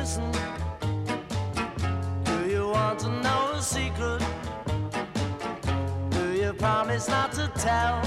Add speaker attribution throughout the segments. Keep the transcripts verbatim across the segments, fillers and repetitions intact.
Speaker 1: listen? Do you want to know a secret? Do you promise not to tell?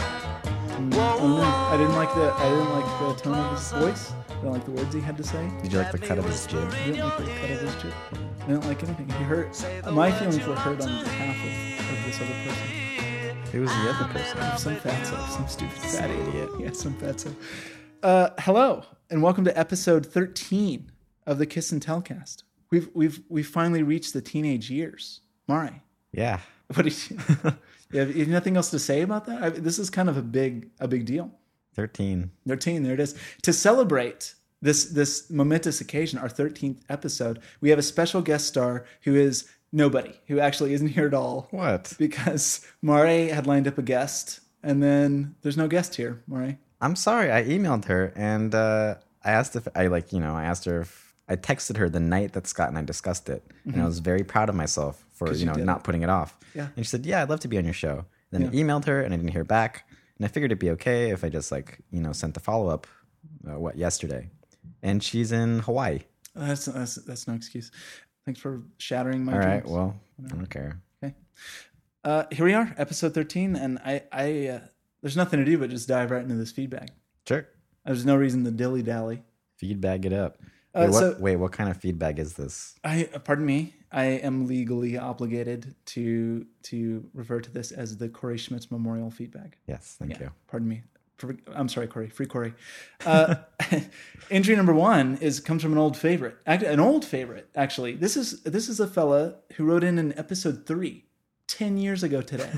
Speaker 1: Whoa,
Speaker 2: I didn't like the I didn't like the tone of his voice. I didn't like the words he had to say.
Speaker 3: Did you like the cut of his jib?
Speaker 2: I didn't like the cut of his jib. I didn't like anything. He hurt. My feelings were hurt on behalf of, of this other person.
Speaker 3: Who was the other person?
Speaker 2: Some fatso, some stupid fat idiot. Yeah, some fatso. Uh, hello, and welcome to episode thirteen of the Kiss and Tell cast. We've we've we've finally reached the teenage years. Mari.
Speaker 3: Yeah.
Speaker 2: What did you? You have, you have nothing else to say about that? I, this is kind of a big a big deal.
Speaker 3: Thirteen.
Speaker 2: Thirteen. There it is. To celebrate this this momentous occasion, our thirteenth episode, we have a special guest star who is nobody, who actually isn't here at all.
Speaker 3: What?
Speaker 2: Because Mari had lined up a guest, and then there's no guest here. Mari.
Speaker 3: I'm sorry. I emailed her and uh, I asked if I like you know I asked her if I texted her the night that Scott and I discussed it, mm-hmm. and I was very proud of myself for you know
Speaker 2: you
Speaker 3: not
Speaker 2: it.
Speaker 3: putting it off.
Speaker 2: Yeah.
Speaker 3: And she said, "Yeah, I'd love to be on your show." Then
Speaker 2: yeah.
Speaker 3: I emailed her and I didn't hear back, and I figured it'd be okay if I just like you know sent the follow up. Uh, what yesterday, and she's in Hawaii.
Speaker 2: Uh, that's that's that's no excuse. Thanks for shattering my
Speaker 3: All
Speaker 2: dreams.
Speaker 3: right. Well, I don't care.
Speaker 2: Okay. Uh, here we are, episode thirteen, and I I uh, there's nothing to do but just dive right into this feedback.
Speaker 3: Sure.
Speaker 2: There's no reason to dilly dally.
Speaker 3: Feedback it up.
Speaker 2: Uh,
Speaker 3: wait, what,
Speaker 2: so,
Speaker 3: wait, what kind of feedback is this?
Speaker 2: I pardon me. I am legally obligated to to refer to this as the Corey Schmitz Memorial feedback.
Speaker 3: Yes, thank
Speaker 2: yeah,
Speaker 3: you.
Speaker 2: Pardon me. I'm sorry, Corey. Free Corey. Uh, entry number one is comes from an old favorite, an old favorite actually. This is this is a fella who wrote in in episode three, ten years ago today.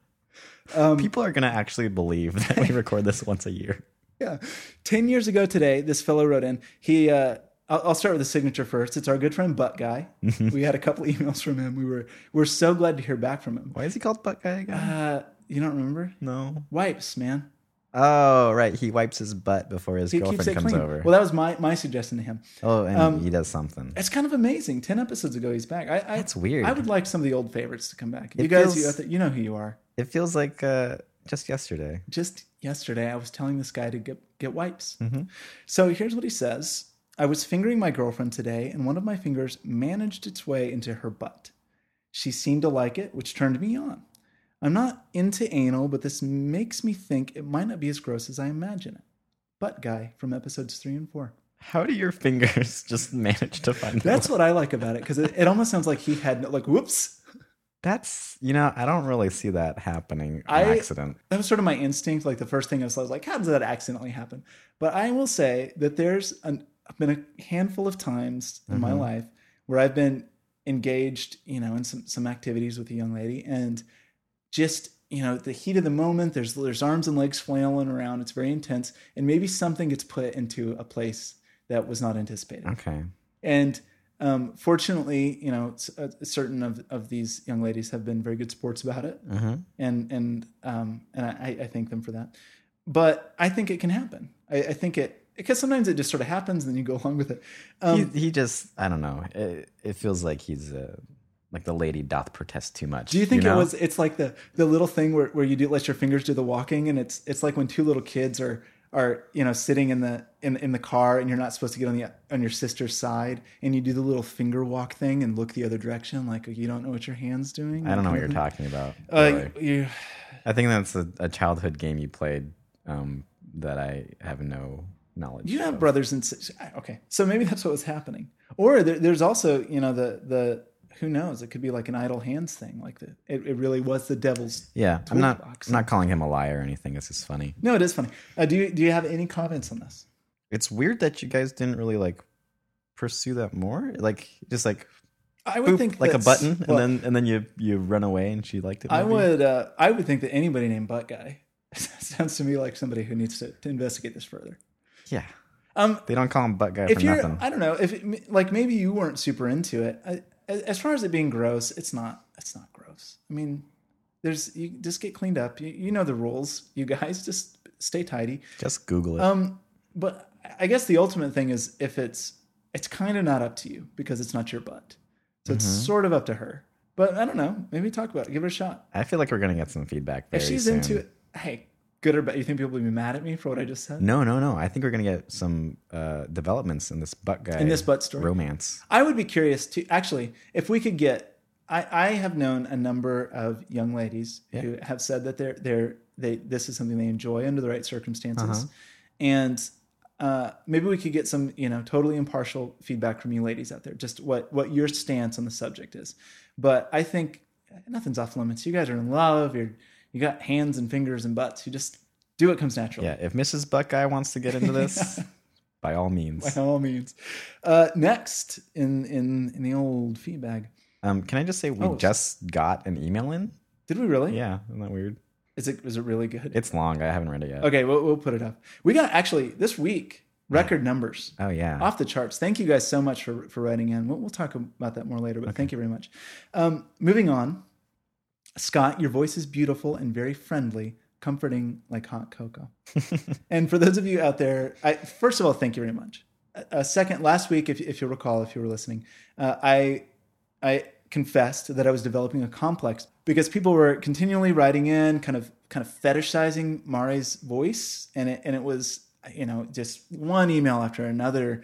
Speaker 3: Um, People are gonna actually believe that we record this once a year.
Speaker 2: Yeah, ten years ago today, this fellow wrote in. He, uh, I'll, I'll start with the signature first. It's our good friend Butt Guy. We had a couple emails from him. We were we're so glad to hear back from him.
Speaker 3: Why is he called Butt Guy again?
Speaker 2: Uh, you don't remember?
Speaker 3: No.
Speaker 2: Wipes, man.
Speaker 3: Oh, right. He wipes his butt before his
Speaker 2: he
Speaker 3: girlfriend
Speaker 2: keeps it
Speaker 3: comes
Speaker 2: clean.
Speaker 3: over.
Speaker 2: Well, that was my my suggestion to him.
Speaker 3: Oh, and
Speaker 2: um,
Speaker 3: he does something.
Speaker 2: It's kind of amazing. Ten episodes ago, he's back. I, I,
Speaker 3: That's weird.
Speaker 2: I would like some of the old favorites to come back.
Speaker 3: It
Speaker 2: you guys,
Speaker 3: feels,
Speaker 2: you, out there, you know who you are.
Speaker 3: It feels like uh, just yesterday.
Speaker 2: Just yesterday, I was telling this guy to get get wipes.
Speaker 3: Mm-hmm.
Speaker 2: So here's what he says. I was fingering my girlfriend today, and one of my fingers managed its way into her butt. She seemed to like it, which turned me on. I'm not into anal, but this makes me think it might not be as gross as I imagine it. Butt Guy from episodes three and four.
Speaker 3: How do your fingers just manage to find
Speaker 2: That's what I like about it, because it, it almost sounds like he had, like, whoops.
Speaker 3: That's, you know, I don't really see that happening on
Speaker 2: I,
Speaker 3: accident.
Speaker 2: That was sort of my instinct. Like, the first thing I was, I was like, how does that accidentally happen? But I will say that there's an, been a handful of times in mm-hmm. my life where I've been engaged, you know, in some, some activities with a young lady, and just, you know, the heat of the moment, there's there's arms and legs flailing around. It's very intense. And maybe something gets put into a place that was not anticipated.
Speaker 3: Okay.
Speaker 2: And um, fortunately, you know, uh, certain of, of these young ladies have been very good sports about it.
Speaker 3: Mm-hmm.
Speaker 2: And and um, and I, I thank them for that. But I think it can happen. I, I think it, because sometimes it just sort of happens and then you go along with it. Um,
Speaker 3: he, he just, I don't know. It, it feels like he's... Uh... Like the lady doth protest too much.
Speaker 2: Do you think
Speaker 3: you know?
Speaker 2: it was? It's like the the little thing where, where you do let your fingers do the walking, and it's it's like when two little kids are are you know sitting in the in in the car, and you're not supposed to get on the on your sister's side, and you do the little finger walk thing and look the other direction, like you don't know what your hand's doing.
Speaker 3: I don't know what you're talking about.
Speaker 2: Uh, you,
Speaker 3: I think that's a, a childhood game you played um, that I have no knowledge.
Speaker 2: You have
Speaker 3: of.
Speaker 2: brothers and sisters. Okay, so maybe that's what was happening. Or there, there's also you know the the. Who knows? It could be like an idle hands thing. Like the, it, it really was the devil's.
Speaker 3: Yeah, I'm not.
Speaker 2: Box.
Speaker 3: I'm not calling him a liar or anything. It's just funny.
Speaker 2: No, it is funny. Uh, do you do you have any comments on this?
Speaker 3: It's weird that you guys didn't really like pursue that more. Like just like
Speaker 2: I would
Speaker 3: boop,
Speaker 2: think
Speaker 3: like a button,
Speaker 2: well,
Speaker 3: and then and then you you run away, and she liked it. Maybe?
Speaker 2: I would. Uh, I would think that anybody named Butt Guy sounds to me like somebody who needs to, to investigate this further.
Speaker 3: Yeah.
Speaker 2: Um,
Speaker 3: they don't call him Butt Guy
Speaker 2: if
Speaker 3: for
Speaker 2: you're,
Speaker 3: nothing.
Speaker 2: I don't know if it, like maybe you weren't super into it. I, As far as it being gross, it's not. It's not gross. I mean, there's you just get cleaned up. You, you know the rules. You guys just stay tidy.
Speaker 3: Just Google it.
Speaker 2: Um, but I guess the ultimate thing is if it's it's kind of not up to you because it's not your butt, so it's
Speaker 3: Mm-hmm.
Speaker 2: sort of up to her. But I don't know. Maybe talk about it. Give it a shot.
Speaker 3: I feel like we're gonna get some feedback. Very
Speaker 2: If she's
Speaker 3: soon.
Speaker 2: into it, hey, Good or bad? You think people will be mad at me for what I just said?
Speaker 3: No, no, no. I think we're gonna get some uh, developments in this butt guy
Speaker 2: In this butt story.
Speaker 3: romance.
Speaker 2: I would be curious to actually, if we could get. I, I have known a number of young ladies
Speaker 3: Yeah.
Speaker 2: who have said that they're they're they this is something they enjoy under the right circumstances,
Speaker 3: Uh-huh.
Speaker 2: and uh, maybe we could get some you know totally impartial feedback from you ladies out there, just what what your stance on the subject is. But I think nothing's off limits. You guys are in love. You're you got hands and fingers and butts. You just do what comes natural.
Speaker 3: Yeah, if Missus Buckeye wants to get into this, by all means.
Speaker 2: By all means. Uh, next in in in the old feedback.
Speaker 3: Um, can I just say we
Speaker 2: Oh.
Speaker 3: just got an email in?
Speaker 2: Did we really?
Speaker 3: Yeah, isn't that weird?
Speaker 2: Is it was it really good?
Speaker 3: It's long. I haven't read it yet.
Speaker 2: Okay, we'll, we'll put it up. We got actually this week record numbers
Speaker 3: Oh yeah.
Speaker 2: off the charts. Thank you guys so much for for writing in. We'll, we'll talk about that more later, but thank you very much. Um, moving on, Scott, your voice is beautiful and very friendly, comforting like hot cocoa. And for those of you out there, I, first of all, thank you very much. A, a second, last week, if if you recall, if you were listening, uh, I I confessed that I was developing a complex because people were continually writing in, kind of kind of fetishizing Mari's voice, and it and it was you know just one email after another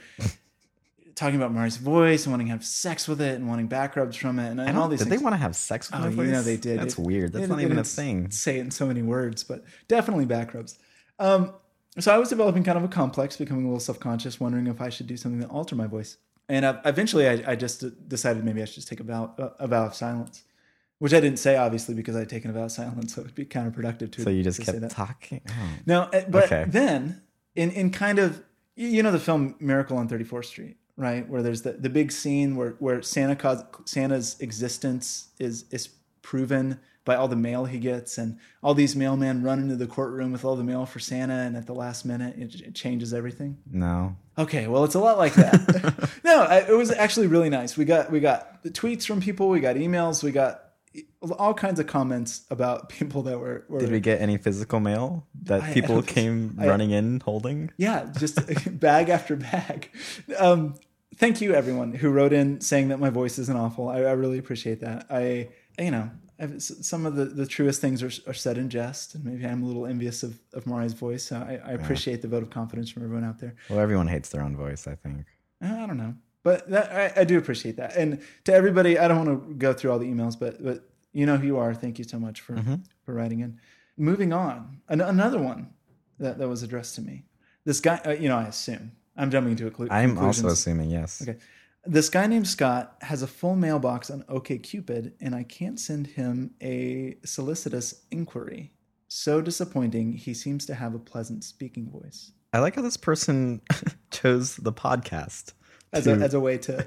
Speaker 2: talking about Mari's voice and wanting to have sex with it and wanting back rubs from it and, and all these
Speaker 3: Did
Speaker 2: things.
Speaker 3: they want to have sex with
Speaker 2: Oh,
Speaker 3: my
Speaker 2: you
Speaker 3: voice?
Speaker 2: know they did.
Speaker 3: That's
Speaker 2: It-
Speaker 3: weird. That's
Speaker 2: it-
Speaker 3: not
Speaker 2: it
Speaker 3: even a
Speaker 2: didn't
Speaker 3: thing.
Speaker 2: Say it in so many words, but definitely back rubs. Um, so I was developing kind of a complex, becoming a little self-conscious, wondering if I should do something to alter my voice. And uh, eventually I, I just decided maybe I should just take a vow, a vow of silence, which I didn't say, obviously, because I'd taken a vow of silence. So it would be counterproductive to
Speaker 3: So you just
Speaker 2: to say
Speaker 3: kept
Speaker 2: that.
Speaker 3: talking? Oh.
Speaker 2: No, uh, but
Speaker 3: Okay.
Speaker 2: then in, in kind of, you you know, the film Miracle on thirty-fourth Street, right? Where there's the, the big scene where, where Santa cause, Santa's existence is, is proven by all the mail he gets, and all these mailmen run into the courtroom with all the mail for Santa, and at the last minute, it, it changes everything.
Speaker 3: No.
Speaker 2: Okay, well, it's a lot like that. No, I, it was actually really nice. We got we got the tweets from people, we got emails, we got all kinds of comments about people that were. were
Speaker 3: Did we get any physical mail that
Speaker 2: I- I
Speaker 3: people
Speaker 2: don't-
Speaker 3: came
Speaker 2: I-
Speaker 3: running in holding?
Speaker 2: Yeah, just bag after bag. Um, thank you, everyone who wrote in saying that my voice isn't awful. I, I really appreciate that. I, you know, I've, some of the, the truest things are, are said in jest, and maybe I'm a little envious of, of Mari's voice. So I, I appreciate the vote of confidence from everyone out there.
Speaker 3: Well, everyone hates their own voice, I think.
Speaker 2: I don't know, but that, I, I do appreciate that. And to everybody, I don't want to go through all the emails, but but you know who you are. Thank you so much for
Speaker 3: Mm-hmm.
Speaker 2: for writing in. Moving on, An- another one that, that was addressed to me. This guy, uh, you know, I assume I'm jumping to a clu-
Speaker 3: I'm
Speaker 2: conclusions.
Speaker 3: also assuming, yes.
Speaker 2: Okay. This guy named Scott has a full mailbox on OkCupid, and I can't send him a solicitous inquiry. So disappointing. He seems to have a pleasant speaking voice.
Speaker 3: I like how this person chose the podcast.
Speaker 2: As,
Speaker 3: to-
Speaker 2: a, as a way to...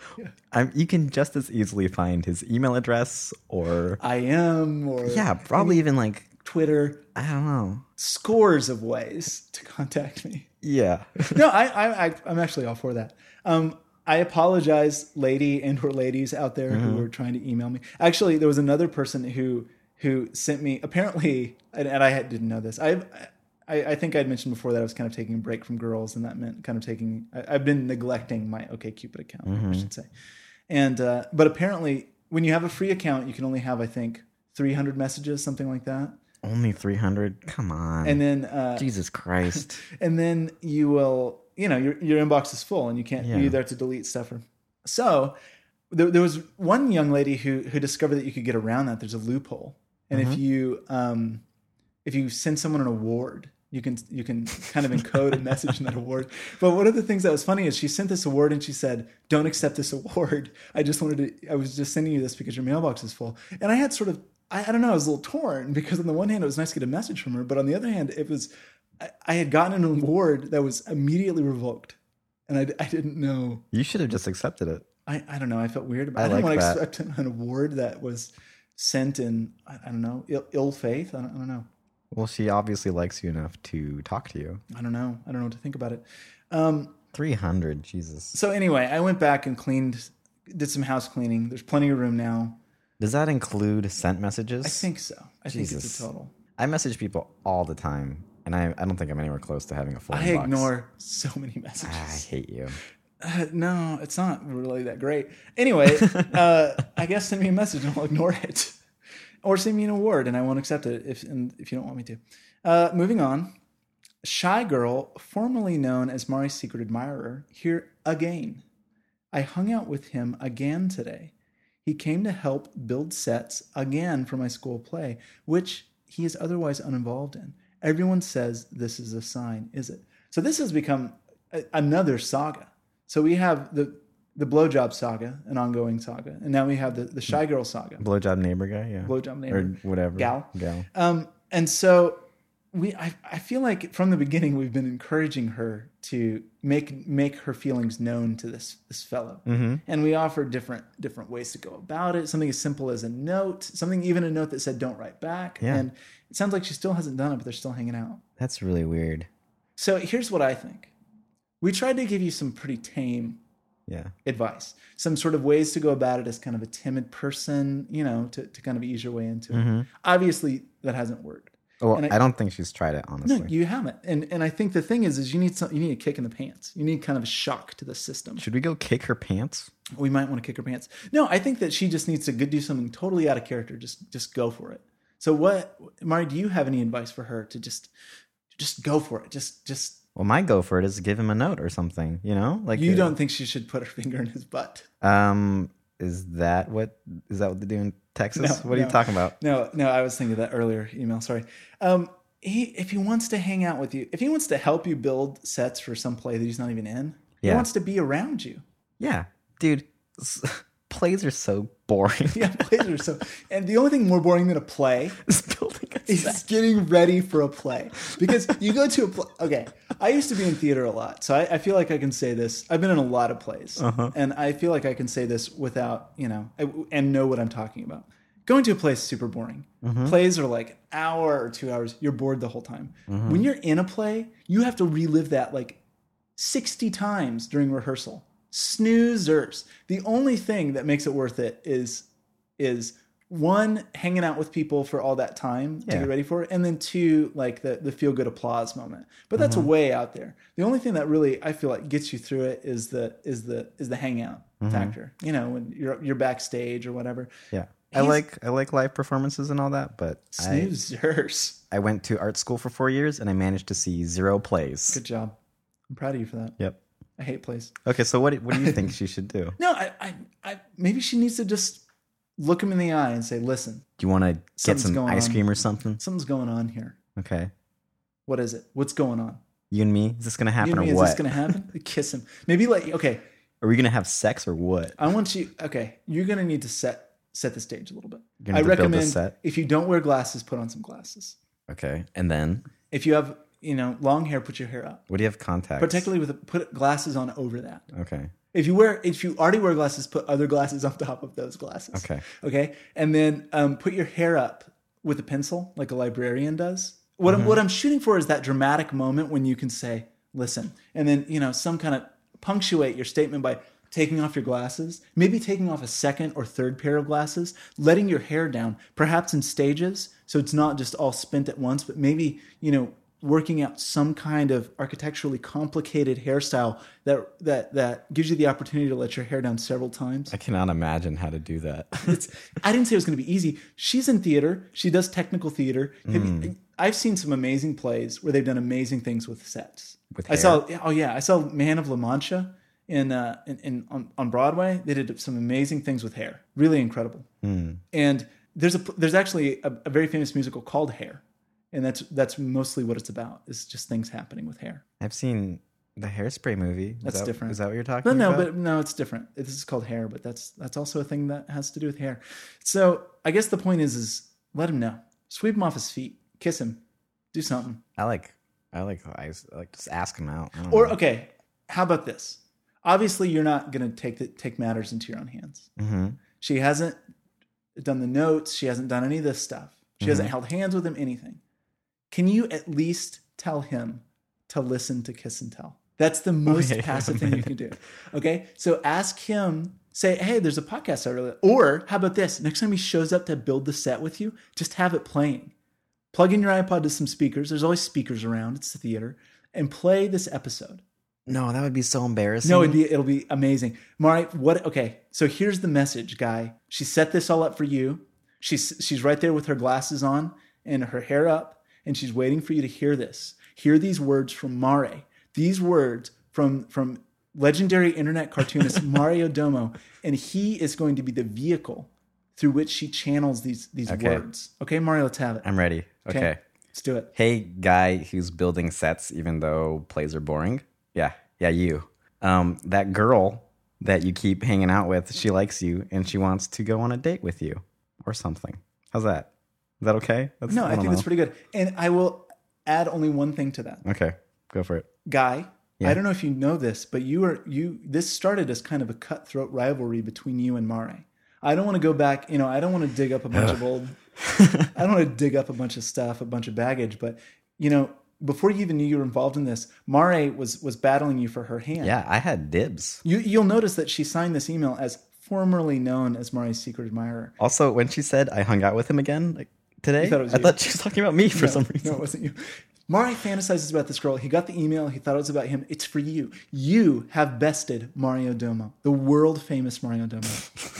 Speaker 3: I'm, you can just as easily find his email address or,
Speaker 2: I am, or...
Speaker 3: yeah, probably even like,
Speaker 2: Twitter.
Speaker 3: I don't know.
Speaker 2: Scores of ways to contact me.
Speaker 3: Yeah.
Speaker 2: No, I, I, I I'm actually all for that. Um, I apologize, lady and or ladies out there
Speaker 3: Mm-hmm.
Speaker 2: who were trying to email me. Actually, there was another person who who sent me. Apparently, and, and I had, didn't know this. I, I I think I'd mentioned before that I was kind of taking a break from girls, and that meant kind of taking. I, I've been neglecting my OkCupid account,
Speaker 3: Mm-hmm.
Speaker 2: I should say. And uh, but apparently, when you have a free account, you can only have, I think, three hundred messages, something like that.
Speaker 3: Only three hundred? Come on.
Speaker 2: And then uh,
Speaker 3: Jesus Christ.
Speaker 2: and then you will, you know, your your inbox is full, and you can't.
Speaker 3: Yeah.
Speaker 2: You either have to delete stuff or. So, there, there was one young lady who who discovered that you could get around that. There's a loophole, and if you um, if you send someone an award, you can you can kind of encode a message in that award. But one of the things that was funny is she sent this award and she said, "Don't accept this award. I just wanted to. I was just sending you this because your mailbox is full." And I had sort of. I, I don't know. I was a little torn because on the one hand, it was nice to get a message from her, but on the other hand, it was I, I had gotten an award that was immediately revoked, and I, I didn't know.
Speaker 3: You should have just accepted it.
Speaker 2: I, I don't know. I felt weird about.
Speaker 3: I
Speaker 2: it. I didn't
Speaker 3: like
Speaker 2: want to
Speaker 3: that.
Speaker 2: accept an award that was sent in. I, I don't know ill, ill faith. I don't, I don't know.
Speaker 3: Well, she obviously likes you enough to talk to you.
Speaker 2: I don't know. I don't know what to think about it. Um,
Speaker 3: three hundred, Jesus.
Speaker 2: so anyway, I went back and cleaned, did some house cleaning. There's plenty of room now.
Speaker 3: Does that include sent messages?
Speaker 2: I think so. I think it's
Speaker 3: Jesus.
Speaker 2: a total.
Speaker 3: I message people all the time, and I, I don't think I'm anywhere close to having a full
Speaker 2: I
Speaker 3: inbox.
Speaker 2: ignore so many messages.
Speaker 3: I hate you.
Speaker 2: Uh, no, it's not really that great. Anyway, uh, I guess send me a message and I'll ignore it, or send me an award and I won't accept it if and if you don't want me to. Uh, moving on. Shy girl, formerly known as Mari's secret admirer, here again. I hung out with him again today. He came to help build sets again for my school play, which he is otherwise uninvolved in. Everyone says this is a sign, is it? So this has become a, another saga. So we have the the blowjob saga, an ongoing saga, and now we have the, the shy girl saga.
Speaker 3: Blowjob neighbor guy, yeah.
Speaker 2: Blowjob neighbor.
Speaker 3: Or whatever.
Speaker 2: Gal.
Speaker 3: Gal.
Speaker 2: Um, and so we, I, I feel like from the beginning we've been encouraging her to make make her feelings known to this this fellow,
Speaker 3: Mm-hmm.
Speaker 2: and we offered different different ways to go about it. Something as simple as a note, something even a note that said "Don't write back."
Speaker 3: Yeah.
Speaker 2: And it sounds like she still hasn't done it, but they're still hanging out.
Speaker 3: That's really weird.
Speaker 2: So here's what I think: we tried to give you some pretty tame
Speaker 3: Yeah.
Speaker 2: advice, some sort of ways to go about it as kind of a timid person, you know, to, to kind of ease your way into it.
Speaker 3: Mm-hmm.
Speaker 2: Obviously, that hasn't worked.
Speaker 3: Well,
Speaker 2: And
Speaker 3: I, I don't think she's tried it, honestly.
Speaker 2: No, you haven't. And and I think the thing is, is you need some, you need a kick in the pants. You need kind of a shock to the system.
Speaker 3: Should we go kick her pants?
Speaker 2: We might want to kick her pants. No, I think that she just needs to go do something totally out of character. Just just go for it. So what, Mari, do you have any advice for her to just just go for it? Just just.
Speaker 3: Well, my go for it is to give him a note or something, you know? Like
Speaker 2: You
Speaker 3: uh,
Speaker 2: don't think she should put her finger in his butt?
Speaker 3: Um, is that what is that what they do in Texas?
Speaker 2: No,
Speaker 3: what are
Speaker 2: no.
Speaker 3: you talking about?
Speaker 2: No, no, I was thinking of that earlier email. Sorry. Um, he, if he wants to hang out with you, if he wants to help you build sets for some play that he's not even in, he
Speaker 3: Yeah.
Speaker 2: wants to be around you.
Speaker 3: Yeah, dude, s- plays are so boring.
Speaker 2: Yeah, plays are so. And the only thing more boring than a play
Speaker 3: Is building a
Speaker 2: is
Speaker 3: set.
Speaker 2: getting ready for a play. Because you go to a play. Okay, I used to be in theater a lot, so I, I feel like I can say this. I've been in a lot of plays,
Speaker 3: Uh-huh.
Speaker 2: and I feel like I can say this without, you know, I- and know what I'm talking about. Going to a play is super boring.
Speaker 3: Mm-hmm.
Speaker 2: Plays are like hour or two hours. You're bored the whole time.
Speaker 3: Mm-hmm.
Speaker 2: When you're in a play, you have to relive that like sixty times during rehearsal. Snoozers. The only thing that makes it worth it is is one, hanging out with people for all that time to
Speaker 3: Yeah.
Speaker 2: get ready for it, and then two, like the the feel good applause moment. But that's
Speaker 3: Mm-hmm.
Speaker 2: way out there. The only thing that really I feel like gets you through it is the is the is the hangout
Speaker 3: Mm-hmm.
Speaker 2: factor. You know, when you're you're backstage or whatever.
Speaker 3: Yeah, I
Speaker 2: He's-
Speaker 3: like I like live performances and all that, but I
Speaker 2: Snoozers.
Speaker 3: I went to art school for four years and I managed to see zero plays.
Speaker 2: Good job. I'm proud of you for that.
Speaker 3: Yep.
Speaker 2: I hate plays.
Speaker 3: Okay, so what do- what do you think she should do?
Speaker 2: No, I, I, I maybe she needs to just look him in the eye and say, "Listen,
Speaker 3: Do you want to get
Speaker 2: Something's
Speaker 3: some
Speaker 2: going
Speaker 3: ice
Speaker 2: on.
Speaker 3: cream or something?
Speaker 2: something's going on here.
Speaker 3: Okay,
Speaker 2: What is it? What's going on?
Speaker 3: you and me, is this gonna
Speaker 2: You
Speaker 3: happen
Speaker 2: and me,
Speaker 3: or
Speaker 2: is
Speaker 3: what?
Speaker 2: this going to happen?" Kiss him. Maybe like, okay,
Speaker 3: Are we gonna have sex or what?
Speaker 2: I want you. Okay, you're going to need to set set the stage a little bit.
Speaker 3: You're gonna
Speaker 2: I
Speaker 3: need to build a
Speaker 2: recommend
Speaker 3: set?
Speaker 2: if you don't wear glasses, put on some glasses.
Speaker 3: Okay, and then
Speaker 2: If you have, you know, long hair, put your hair up.
Speaker 3: what do you have contacts?
Speaker 2: Particularly with put glasses on over that.
Speaker 3: Okay.
Speaker 2: If you wear, if you already wear glasses, put other glasses on top of those glasses.
Speaker 3: Okay.
Speaker 2: Okay. And then um, put your hair up with a pencil, like a librarian does. What I'm, what I'm shooting for is that dramatic moment when you can say, "Listen," and then you know some kind of punctuate your statement by taking off your glasses, maybe taking off a second or third pair of glasses, letting your hair down, perhaps in stages, so it's not just all spent at once, but maybe you know. working out some kind of architecturally complicated hairstyle that that that gives you the opportunity to let your hair down several times.
Speaker 3: I cannot imagine how to do that.
Speaker 2: It's, I didn't say it was going to be easy. She's in theater. She does technical theater. Have
Speaker 3: Hmm.
Speaker 2: you- I've seen some amazing plays where they've done amazing things with sets.
Speaker 3: With
Speaker 2: I
Speaker 3: hair?
Speaker 2: saw. Oh yeah, I saw Man of La Mancha in uh, in, in on, on Broadway. They did some amazing things with hair. Really incredible.
Speaker 3: Hmm.
Speaker 2: And there's a there's actually a, a very famous musical called Hair. And that's that's mostly what it's about. Is just things happening with hair.
Speaker 3: I've seen the Hairspray movie. Is
Speaker 2: That's
Speaker 3: that,
Speaker 2: different.
Speaker 3: Is that what you're talking
Speaker 2: But no,
Speaker 3: about?
Speaker 2: but no, it's different. This is called Hair, but that's that's also a thing that has to do with hair. So I guess the point is, is let him know. Sweep him off his feet. Kiss him. Do something.
Speaker 3: I like, I like, I like just ask him out. I don't
Speaker 2: Or
Speaker 3: know.
Speaker 2: okay, how about this? Obviously, you're not going to take the, take matters into your own hands.
Speaker 3: Mhm.
Speaker 2: She hasn't done the notes. She hasn't done any of this stuff. She
Speaker 3: Mm-hmm.
Speaker 2: hasn't held hands with him. Anything. Can you at least tell him to listen to Kiss and Tell? That's the most
Speaker 3: Okay.
Speaker 2: passive thing you can do. Okay, so ask him. Say, hey, there's a podcast I really. Or how about this? Next time he shows up to build the set with you, just have it playing. Plug in your iPod to some speakers. There's always speakers around. It's the theater, and play this episode.
Speaker 3: No, that would be so embarrassing.
Speaker 2: No, it'd be it'll be amazing. Mari, what? Okay, so here's the message, guy. She set this all up for you. She's she's right there with her glasses on and her hair up, and she's waiting for you to hear this. Hear these words from Mare. These words from from legendary internet cartoonist Mario Domo, and he is going to be the vehicle through which she channels these these
Speaker 3: Okay.
Speaker 2: words. Okay, Mario, let's have it.
Speaker 3: I'm ready. Okay.
Speaker 2: Let's do it.
Speaker 3: Hey, guy who's building sets even though plays are boring. Yeah. Yeah, you. Um, that girl that you keep hanging out with, she likes you and she wants to go on a date with you or something. How's that? Is that okay? That's,
Speaker 2: No, I,
Speaker 3: don't
Speaker 2: think
Speaker 3: know.
Speaker 2: that's pretty good. And I will add only one thing to that.
Speaker 3: Okay. Go for it.
Speaker 2: Guy,
Speaker 3: Yeah.
Speaker 2: I don't know if you know this, but you are you this started as kind of a cutthroat rivalry between you and Mare. I don't want to go back, you know, I don't want to dig up a bunch of old I don't want to dig up a bunch of stuff, a bunch of baggage, but you know, before you even knew you were involved in this, Mare was was battling you for her hand.
Speaker 3: Yeah, I had dibs.
Speaker 2: You you'll notice that she signed this email as formerly known as Mare's secret admirer.
Speaker 3: Also, when she said I hung out with him again like today,
Speaker 2: You thought it was
Speaker 3: I
Speaker 2: you.
Speaker 3: thought she was talking about me for
Speaker 2: No,
Speaker 3: some reason.
Speaker 2: No, it wasn't you. Mare fantasizes about this girl. He got the email. He thought it was about him. It's for you. You have bested Mario Domo, the world famous Mario Domo.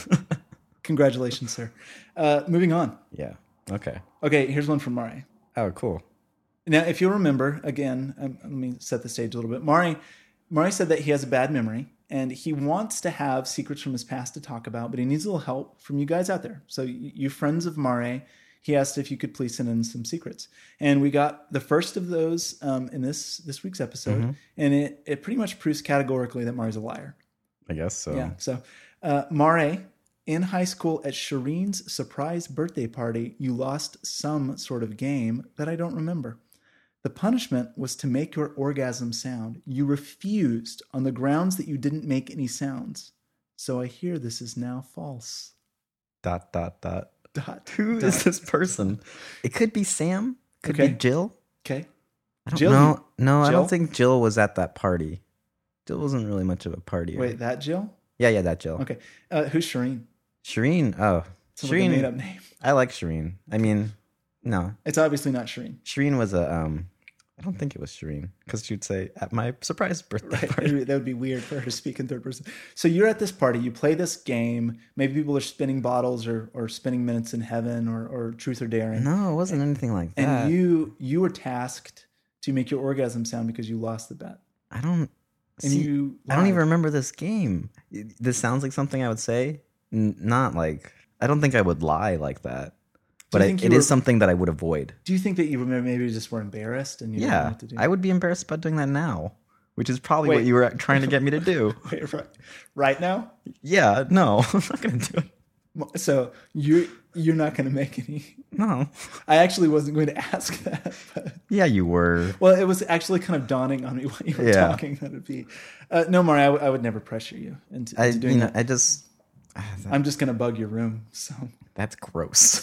Speaker 2: Congratulations, sir. Uh, moving on.
Speaker 3: Yeah. Okay.
Speaker 2: Okay, here's one from Mare.
Speaker 3: Oh, cool.
Speaker 2: Now, if you'll remember, again, um, let me set the stage a little bit. Mare, Mare said that he has a bad memory and he wants to have secrets from his past to talk about, but he needs a little help from you guys out there. So, you, you friends of Mare, he asked if you could please send in some secrets. And we got the first of those um, in this this week's episode.
Speaker 3: Mm-hmm.
Speaker 2: And it, it pretty much proves categorically that Mare's a liar.
Speaker 3: I guess so.
Speaker 2: Yeah. So, uh, Mare, in high school at Shireen's surprise birthday party, you lost some sort of game that I don't remember. The punishment was to make your orgasm sound. You refused on the grounds that you didn't make any sounds. So I hear this is now false.
Speaker 3: Dot, dot, dot.
Speaker 2: Dot.
Speaker 3: Who is
Speaker 2: dot.
Speaker 3: this person? It could be Sam. Could
Speaker 2: Okay.
Speaker 3: be Jill.
Speaker 2: Okay.
Speaker 3: I don't
Speaker 2: Jill,
Speaker 3: know. No, I
Speaker 2: Jill?
Speaker 3: don't think Jill was at that party. Jill wasn't really much of a partier.
Speaker 2: Wait, that Jill?
Speaker 3: Yeah, yeah, that Jill.
Speaker 2: Okay. Uh, who's Shireen?
Speaker 3: Shireen. Oh,
Speaker 2: Sounds like a
Speaker 3: Shireen.
Speaker 2: made-up name.
Speaker 3: I like Shireen. I mean, no,
Speaker 2: It's obviously not Shireen.
Speaker 3: Shireen was a. Um, I don't think it was Shireen because she'd say at my surprise birthday
Speaker 2: Right.
Speaker 3: party.
Speaker 2: That would be weird for her to speak in third person. So you're at this party, you play this game. Maybe people are spinning bottles or, or spinning minutes in heaven or, or truth or daring.
Speaker 3: No, it wasn't anything like that.
Speaker 2: And you you were tasked to make your orgasm sound because you lost the bet.
Speaker 3: I don't.
Speaker 2: And
Speaker 3: see,
Speaker 2: you
Speaker 3: I don't even
Speaker 2: lied.
Speaker 3: remember this game. This sounds like something I would say. N- not like. I don't think I would lie like that. But
Speaker 2: you
Speaker 3: I,
Speaker 2: think
Speaker 3: it
Speaker 2: you
Speaker 3: is
Speaker 2: were-
Speaker 3: something that I would avoid.
Speaker 2: Do you think that you were maybe just were embarrassed and you didn't know
Speaker 3: Yeah,
Speaker 2: what to do?
Speaker 3: I would be embarrassed about doing that now, which is probably
Speaker 2: Wait.
Speaker 3: what you were trying to get me to do.
Speaker 2: Wait, right, right now?
Speaker 3: Yeah, no, I'm not going to do it.
Speaker 2: So you're you're not going to make any.
Speaker 3: No.
Speaker 2: I actually wasn't going to ask that, but
Speaker 3: Yeah, you were.
Speaker 2: well, it was actually kind of dawning on me while you were
Speaker 3: Yeah.
Speaker 2: talking that it'd be. Uh, no, Mari, I, w- I would never pressure you into, into
Speaker 3: I,
Speaker 2: doing
Speaker 3: you know,
Speaker 2: that.
Speaker 3: I just.
Speaker 2: I'm just going to bug your room, so
Speaker 3: That's gross.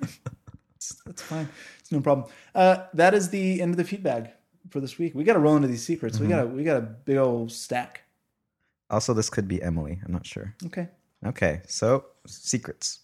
Speaker 2: it's, that's fine. It's no problem. Uh, that is the end of the feedback for this week. We got to roll into these secrets.
Speaker 3: Mm-hmm.
Speaker 2: We got a we got a big old stack.
Speaker 3: Also, this could be Emily. I'm not sure.
Speaker 2: Okay.
Speaker 3: Okay, so secrets.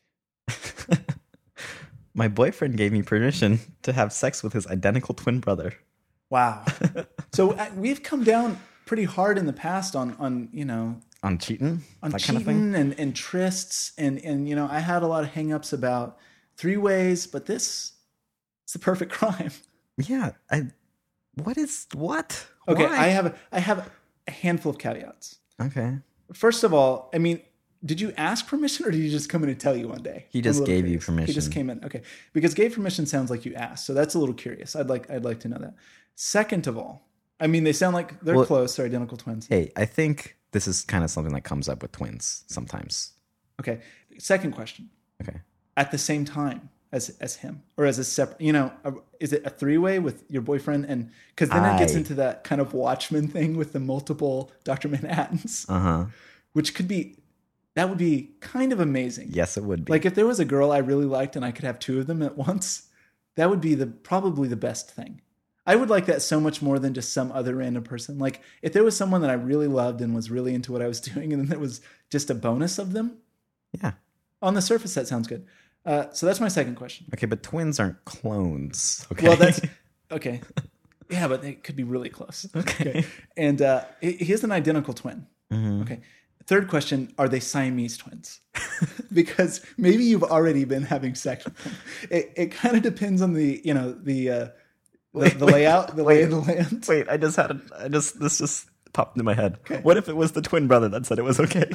Speaker 3: My boyfriend gave me permission to have sex with his identical twin brother.
Speaker 2: Wow. So uh, we've come down pretty hard in the past on on you know
Speaker 3: On cheating?
Speaker 2: on
Speaker 3: that
Speaker 2: cheating
Speaker 3: kind of thing?
Speaker 2: and and trysts and and you know I had a lot of hangups about three ways, but this it's the perfect crime.
Speaker 3: Yeah. I. What is. What?
Speaker 2: Okay,
Speaker 3: Why?
Speaker 2: I have a, I have a handful of caveats.
Speaker 3: Okay.
Speaker 2: First of all, I mean, did you ask permission or did he just come in and tell you one day?
Speaker 3: He
Speaker 2: I'm
Speaker 3: just
Speaker 2: a little
Speaker 3: gave you
Speaker 2: curious. He just
Speaker 3: permission.
Speaker 2: came in. Okay. Because gave permission sounds like you asked. So that's a little curious. I'd like I'd like to know that. Second of all, I mean, they sound like they're
Speaker 3: Well-
Speaker 2: close. They're identical twins.
Speaker 3: Hey, I think this is kind of something that comes up with twins sometimes.
Speaker 2: Okay. Second question.
Speaker 3: Okay.
Speaker 2: At the same time as as him or as a separate, you know, a, is it a three-way with your boyfriend? And because then it gets
Speaker 3: I-
Speaker 2: into that kind of Watchmen thing with the multiple Doctor Manhattans,
Speaker 3: Uh huh.
Speaker 2: which could be, that would be kind of amazing.
Speaker 3: Yes, it would be.
Speaker 2: Like if there was a girl I really liked and I could have two of them at once, that would be the probably the best thing. I would like that so much more than just some other random person. Like if there was someone that I really loved and was really into what I was doing, and then there was just a bonus of them.
Speaker 3: yeah.
Speaker 2: On the surface, that sounds good. Uh, so that's my second question.
Speaker 3: Okay, but twins aren't clones. Okay.
Speaker 2: Well, that's okay. Yeah, but they could be really close.
Speaker 3: Okay.
Speaker 2: And uh, he he is an identical twin.
Speaker 3: Mhm.
Speaker 2: Okay. Third question, are they Siamese twins? Because maybe you've already been having sex with them. It, it kind of depends on the, you know, the, uh, the,
Speaker 4: Wait,
Speaker 2: the
Speaker 4: wait,
Speaker 2: layout, the lay of the land.
Speaker 4: Wait, I just had a, I just, this just popped into my head. Okay. What if it was the twin brother that said it was okay?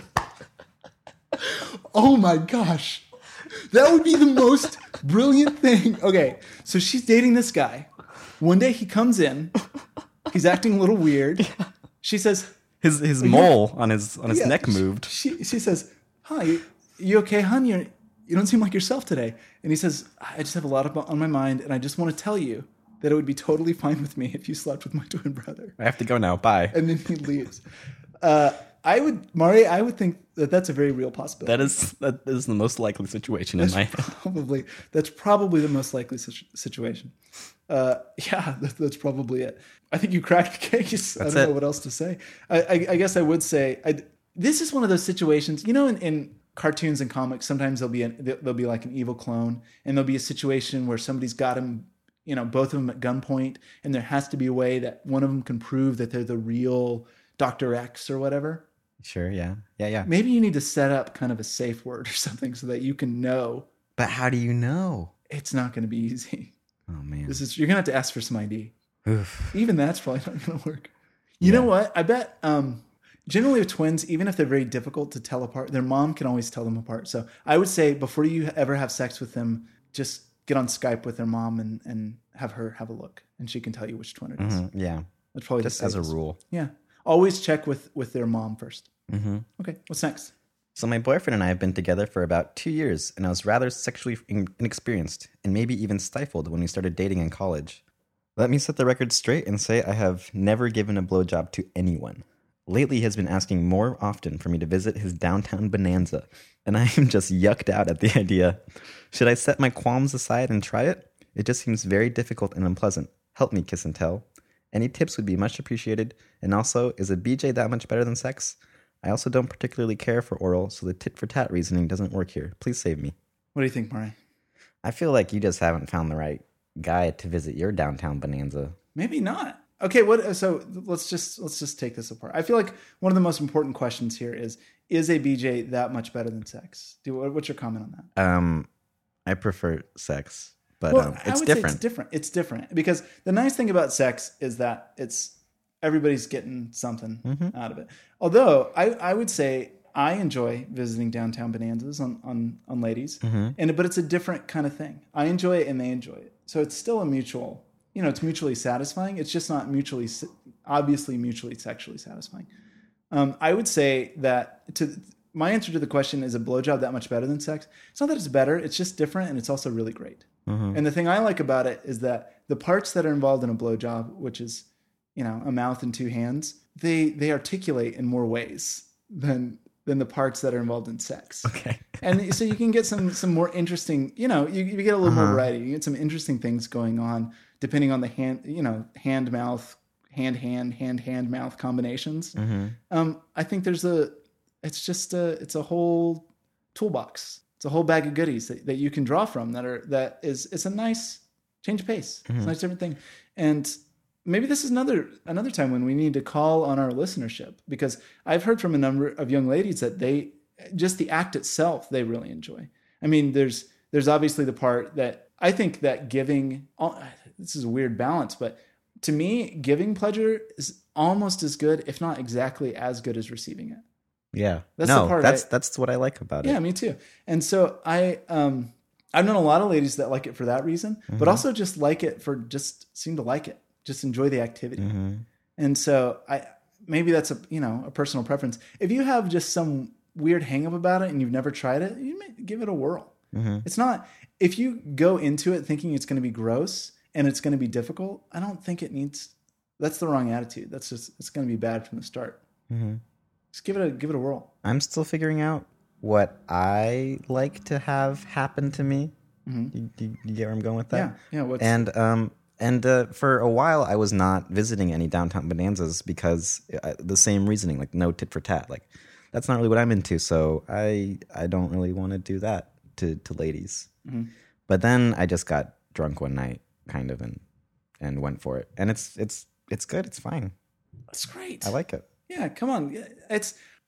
Speaker 2: Oh my gosh. That would be the most brilliant thing. Okay, so she's dating this guy. One day he comes in. He's acting a little weird. Yeah. She says...
Speaker 4: His his mole on his on his
Speaker 2: yeah,
Speaker 4: neck moved.
Speaker 2: She, she says, hi, you, you okay, hon? You're, you don't seem like yourself today. And he says, I just have a lot of, on my mind, and I just want to tell you that it would be totally fine with me if you slept with my twin brother.
Speaker 4: I have to go now. Bye.
Speaker 2: And then he leaves. Uh, I would, Mari, I would think that that's a very real possibility.
Speaker 4: That is that is the most likely situation
Speaker 2: that's
Speaker 4: in my head.
Speaker 2: Probably, that's probably the most likely situation. Uh, yeah, that, that's probably it. I think you cracked the case.
Speaker 4: That's
Speaker 2: I don't
Speaker 4: it.
Speaker 2: know what else to say. I, I, I guess I would say I, this is one of those situations. You know, in, in cartoons and comics, sometimes there'll be a, there'll be like an evil clone, and there'll be a situation where somebody's got him, you know, both of them at gunpoint, and there has to be a way that one of them can prove that they're the real Doctor X or whatever.
Speaker 3: Sure, yeah. Yeah, yeah.
Speaker 2: Maybe you need to set up kind of a safe word or something so that you can know.
Speaker 3: But how do you know?
Speaker 2: It's not going to be easy.
Speaker 3: Oh, man.
Speaker 2: This is you're going to have to ask for some I D.
Speaker 3: Oof.
Speaker 2: Even that's probably not going to work. You
Speaker 3: Yeah.
Speaker 2: know what? I bet um, generally with twins, even if they're very difficult to tell apart, their mom can always tell them apart. So I would say before you ever have sex with them, just get on Skype with their mom and, and have her have a look, and she can tell you which twin it is.
Speaker 3: Mhm, yeah.
Speaker 2: That's probably
Speaker 3: Just
Speaker 2: the
Speaker 3: as a
Speaker 2: safest.
Speaker 3: rule.
Speaker 2: Yeah. Always check with, with their mom first.
Speaker 3: Mm-hmm.
Speaker 2: Okay. What's next?
Speaker 3: So my boyfriend and I have been together for about two years, and I was rather sexually in- inexperienced and maybe even stifled when we started dating in college. Let me set the record straight and say I have never given a blowjob to anyone. Lately, he has been asking more often for me to visit his downtown bonanza, and I am just yucked out at the idea. Should I set my qualms aside and try it? It just seems very difficult and unpleasant. Help me, kiss and tell. Any tips would be much appreciated. And also, is a B J that much better than sex? I also don't particularly care for oral, so the tit-for-tat reasoning doesn't work here. Please save me.
Speaker 2: What do you think, Mari?
Speaker 3: I feel like you just haven't found the right guy to visit your downtown bonanza.
Speaker 2: Maybe not. Okay, what? So let's just let's just take this apart. I feel like one of the most important questions here is: is a B J that much better than sex? Do what's your comment on that?
Speaker 3: Um, I prefer sex, but
Speaker 2: Well,
Speaker 3: um,
Speaker 2: I
Speaker 3: it's
Speaker 2: would say
Speaker 3: different.
Speaker 2: It's different. It's different because the nice thing about sex is that it's everybody's getting something
Speaker 3: Mm-hmm.
Speaker 2: out of it. Although I, I would say I enjoy visiting downtown bonanzas on on, on ladies,
Speaker 3: Mm-hmm.
Speaker 2: and but it's a different kind of thing. I enjoy it and they enjoy it, so it's still a mutual. You know, it's mutually satisfying. It's just not mutually, obviously mutually sexually satisfying. Um, I would say that to my answer to the question, is a blowjob that much better than sex? It's not that it's better. It's just different, and it's also really great.
Speaker 3: Mm-hmm.
Speaker 2: And the thing I like about it is that the parts that are involved in a blowjob, which is, you know, a mouth and two hands, they they articulate in more ways than than the parts that are involved in sex.
Speaker 3: Okay.
Speaker 2: And so you can get some some more interesting, you know, you, you get a little
Speaker 3: Uh-huh.
Speaker 2: more variety. You get some interesting things going on depending on the hand, you know, hand mouth, hand hand hand hand mouth combinations.
Speaker 3: Mm-hmm.
Speaker 2: Um, I think there's a, it's just a, it's a whole toolbox. It's a whole bag of goodies that, that you can draw from that are that is it's a nice change of pace.
Speaker 3: Mm-hmm.
Speaker 2: It's a nice different thing. And maybe this is another another time when we need to call on our listenership, because I've heard from a number of young ladies that they just the act itself they really enjoy. I mean, there's there's obviously the part that I think that giving, this is a weird balance, but to me, giving pleasure is almost as good, if not exactly as good as receiving it.
Speaker 3: Yeah.
Speaker 2: That's
Speaker 3: no,
Speaker 2: the part
Speaker 3: that's
Speaker 2: I-
Speaker 3: that's what I like about
Speaker 2: Yeah,
Speaker 3: it.
Speaker 2: me too. And so I, um, I've known a lot of ladies that like it for that reason,
Speaker 3: Mm-hmm.
Speaker 2: but also just like it for just seem to like it, just enjoy the activity.
Speaker 3: Mm-hmm.
Speaker 2: And so I, maybe that's a, you know, a personal preference. If you have just some weird hang up about it and you've never tried it, you may give it a whirl.
Speaker 3: Mm-hmm.
Speaker 2: It's not, if you go into it thinking it's going to be gross and it's going to be difficult, I don't think it needs, that's the wrong attitude. That's just, it's going to be bad from the start.
Speaker 3: Mm-hmm.
Speaker 2: Just give it a, give it a whirl.
Speaker 3: I'm still figuring out what I like to have happen to me.
Speaker 2: Mm-hmm.
Speaker 3: You, you, you get where I'm going with that?
Speaker 2: Yeah. Yeah. What's,
Speaker 3: And um and uh, for a while I was not visiting any downtown bonanzas because uh, the same reasoning, like no tit for tat, like that's not really what I'm into. So I I don't really want to do that to to ladies.
Speaker 2: Mhm.
Speaker 3: But then I just got drunk one night, kind of, and and went for it, and it's it's it's good. It's fine.
Speaker 2: that's great.
Speaker 3: I like it.
Speaker 2: Yeah, come on. It's.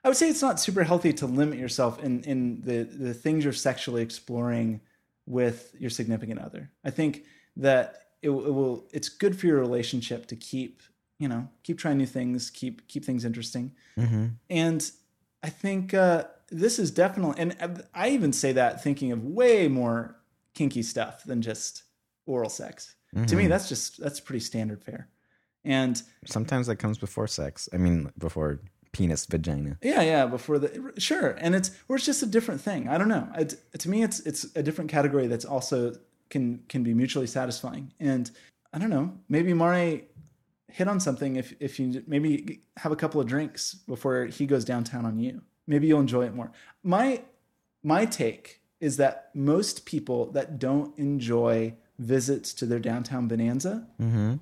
Speaker 2: I would say it's not super healthy to limit yourself in, in the, the things you're sexually exploring with your significant other. I think that it, it will, it's good for your relationship to keep, you know, keep trying new things, keep, keep things interesting.
Speaker 3: Mm-hmm.
Speaker 2: And I think uh, this is definitely, and I even say that thinking of way more kinky stuff than just oral sex.
Speaker 3: Mm-hmm.
Speaker 2: To me, that's just, that's pretty standard fare. And
Speaker 3: Sometimes that comes before sex. I mean, before penis, vagina.
Speaker 2: yeah, yeah, before the, sure. And it's, or it's just a different thing. I don't know. It, to me, it's, it's a different category that's also can, can be mutually satisfying. And I don't know, maybe Mare hit on something if, if you maybe have a couple of drinks before he goes downtown on you. Maybe you'll enjoy it more. My, my take is that most people that don't enjoy visits to their downtown bonanza
Speaker 3: Mm-hmm.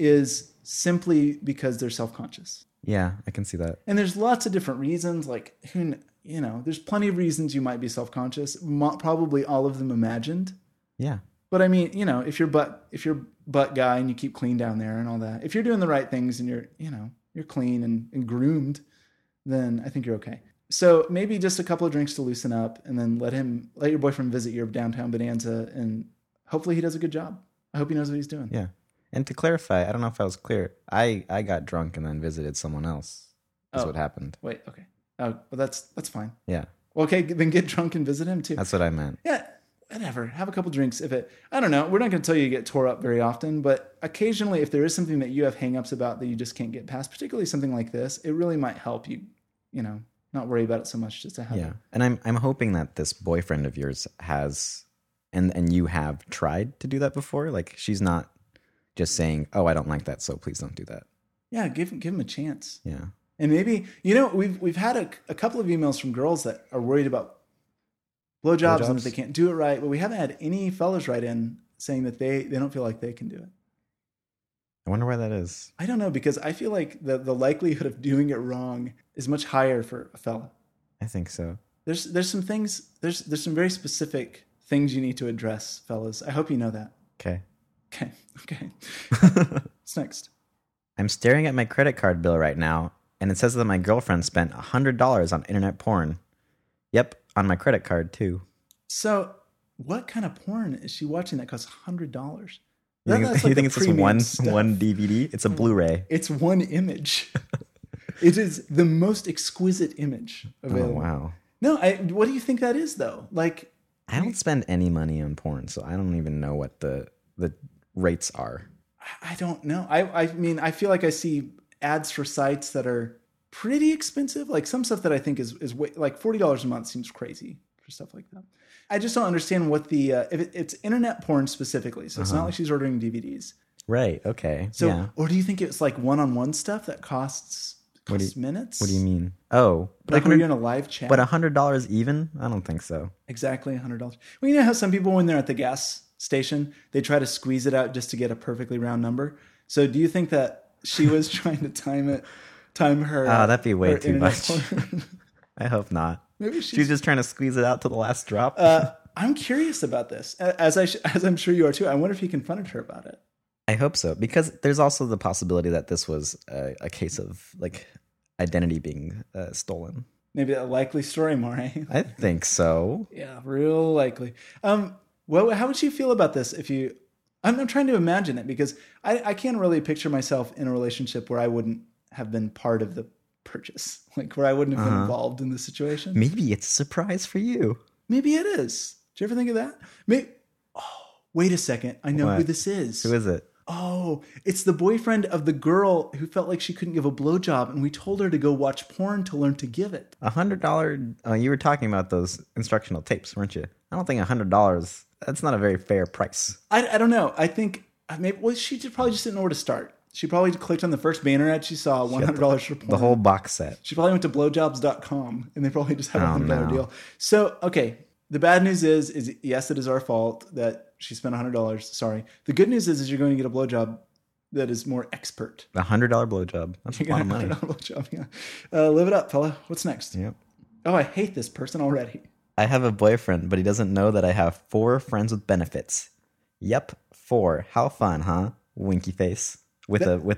Speaker 2: is simply because they're self-conscious.
Speaker 3: Yeah, I can see that.
Speaker 2: And there's lots of different reasons. Like, who, kn- you know, there's plenty of reasons you might be self-conscious. Mo- probably all of them imagined.
Speaker 3: Yeah.
Speaker 2: But I mean, you know, if you're butt, if you're butt guy and you keep clean down there and all that, if you're doing the right things and you're, you know, you're clean and, and groomed, then I think you're okay. So maybe just a couple of drinks to loosen up, and then let him, let your boyfriend visit your downtown bonanza, and hopefully he does a good job. I hope he knows what he's doing.
Speaker 3: Yeah. And to clarify, I don't know if I was clear. I, I got drunk and then visited someone else. That's
Speaker 2: Oh.
Speaker 3: what happened.
Speaker 2: Wait, okay. Oh, well, that's that's fine.
Speaker 3: Yeah.
Speaker 2: Well, okay, then get drunk and visit him too.
Speaker 3: That's what I meant.
Speaker 2: Yeah, whatever. Have a couple drinks. If it, I don't know. We're not going to tell you you get tore up very often, but occasionally, if there is something that you have hangups about that you just can't get past, particularly something like this, it really might help you, you know, not worry about it so much. Just to have
Speaker 3: Yeah.
Speaker 2: it.
Speaker 3: And I'm I'm hoping that this boyfriend of yours has and and you have tried to do that before. Like, she's not just saying, "Oh, I don't like that, so please don't do that."
Speaker 2: Yeah, give give him a chance.
Speaker 3: Yeah.
Speaker 2: And maybe, you know, we've we've had a, a couple of emails from girls that are worried about blowjobs and
Speaker 3: Blowjobs?
Speaker 2: that they can't do it right, but we haven't had any fellas write in saying that they, they don't feel like they can do it.
Speaker 3: I wonder why that is.
Speaker 2: I don't know, because I feel like the, the likelihood of doing it wrong is much higher for a fella.
Speaker 3: I think so.
Speaker 2: There's there's some things, there's there's some very specific things you need to address, fellas. I hope you know that.
Speaker 3: Okay.
Speaker 2: Okay, okay. What's next?
Speaker 3: I'm staring at my credit card bill right now, and it says that my girlfriend spent one hundred dollars on internet porn. Yep, on my credit card, too.
Speaker 2: So, what kind of porn is she watching that costs one hundred dollars?
Speaker 3: You think,
Speaker 2: That's
Speaker 3: you
Speaker 2: like
Speaker 3: think
Speaker 2: the
Speaker 3: it's just
Speaker 2: premium
Speaker 3: one,
Speaker 2: stuff.
Speaker 3: one D V D? It's a Blu-ray.
Speaker 2: It's one image. It is the most exquisite image
Speaker 3: Oh,
Speaker 2: available.
Speaker 3: wow.
Speaker 2: No, I, what do you think that is, though? Like,
Speaker 3: I don't spend any money on porn, so I don't even know what the the rates are.
Speaker 2: I don't know. I, I mean, I feel like I see ads for sites that are pretty expensive. Like some stuff that I think is, is way, like forty dollars a month seems crazy for stuff like that. I just don't understand what the, uh, if it, it's internet porn specifically. So it's not like she's ordering D V Ds.
Speaker 3: Right, okay.
Speaker 2: So,
Speaker 3: yeah.
Speaker 2: or do you think it's like one-on-one stuff that costs,
Speaker 3: What do
Speaker 2: costs
Speaker 3: you-
Speaker 2: minutes?
Speaker 3: What do you mean? Oh, but
Speaker 2: Like when you're in
Speaker 3: one hundred
Speaker 2: a live chat.
Speaker 3: but one hundred dollars even? I don't think so.
Speaker 2: Exactly one hundred dollars. Well, you know how some people, when they're at the gas station, they try to squeeze it out just to get a perfectly round number. So do you think that she was trying to time it, time her?
Speaker 3: Oh, that'd be way
Speaker 2: her
Speaker 3: too
Speaker 2: internet
Speaker 3: much.
Speaker 2: porn?
Speaker 3: I hope not.
Speaker 2: Maybe
Speaker 3: She's
Speaker 2: she's.
Speaker 3: just trying to squeeze it out to the last drop.
Speaker 2: Uh, I'm curious about this, as I sh- as I'm sure you are too. I wonder if he confronted her about it.
Speaker 3: I hope so, because there's also the possibility that this was a, a case of like identity being uh, stolen.
Speaker 2: Maybe a likely story, Maury.
Speaker 3: I think so.
Speaker 2: Yeah, real likely. Um, well, how would you feel about this if you? I'm, I'm trying to imagine it because I, I can't really picture myself in a relationship where I wouldn't have been part of the purchase, like where I wouldn't have been
Speaker 3: Uh-huh.
Speaker 2: involved in the situation.
Speaker 3: Maybe it's a surprise for you.
Speaker 2: Maybe it is. Did you ever think of that? Maybe. Oh, wait a second. I know who
Speaker 3: What?
Speaker 2: this is.
Speaker 3: Who is it?
Speaker 2: Oh, it's the boyfriend of the girl who felt like she couldn't give a blowjob, and we told her to go watch porn to learn to give it.
Speaker 3: A hundred dollar. Uh, you were talking about those instructional tapes, weren't you? I don't think a hundred dollars. That's not a very fair price.
Speaker 2: I, I don't know. I think uh, maybe well, she just probably just didn't know where to start. She probably clicked on the first banner ad she saw, one hundred dollars for porn.
Speaker 3: The whole box set.
Speaker 2: She probably went to blowjobs dot com and they probably just had a
Speaker 3: Oh,
Speaker 2: one hundred dollars
Speaker 3: no.
Speaker 2: deal. So, okay, the bad news is, is yes, it is our fault that she spent one hundred dollars. Sorry. The good news is, is you're going to get a blowjob that is more expert.
Speaker 3: A hundred dollar blowjob. That's a
Speaker 2: You're
Speaker 3: lot of
Speaker 2: gonna
Speaker 3: money.
Speaker 2: have a one hundred dollars blowjob, yeah. Uh, live it up, fella. What's next?
Speaker 3: Yep.
Speaker 2: Oh, I hate this person already.
Speaker 3: I have a boyfriend, but he doesn't know that I have four friends with benefits. Yep, four. How fun, huh? Winky face with a with a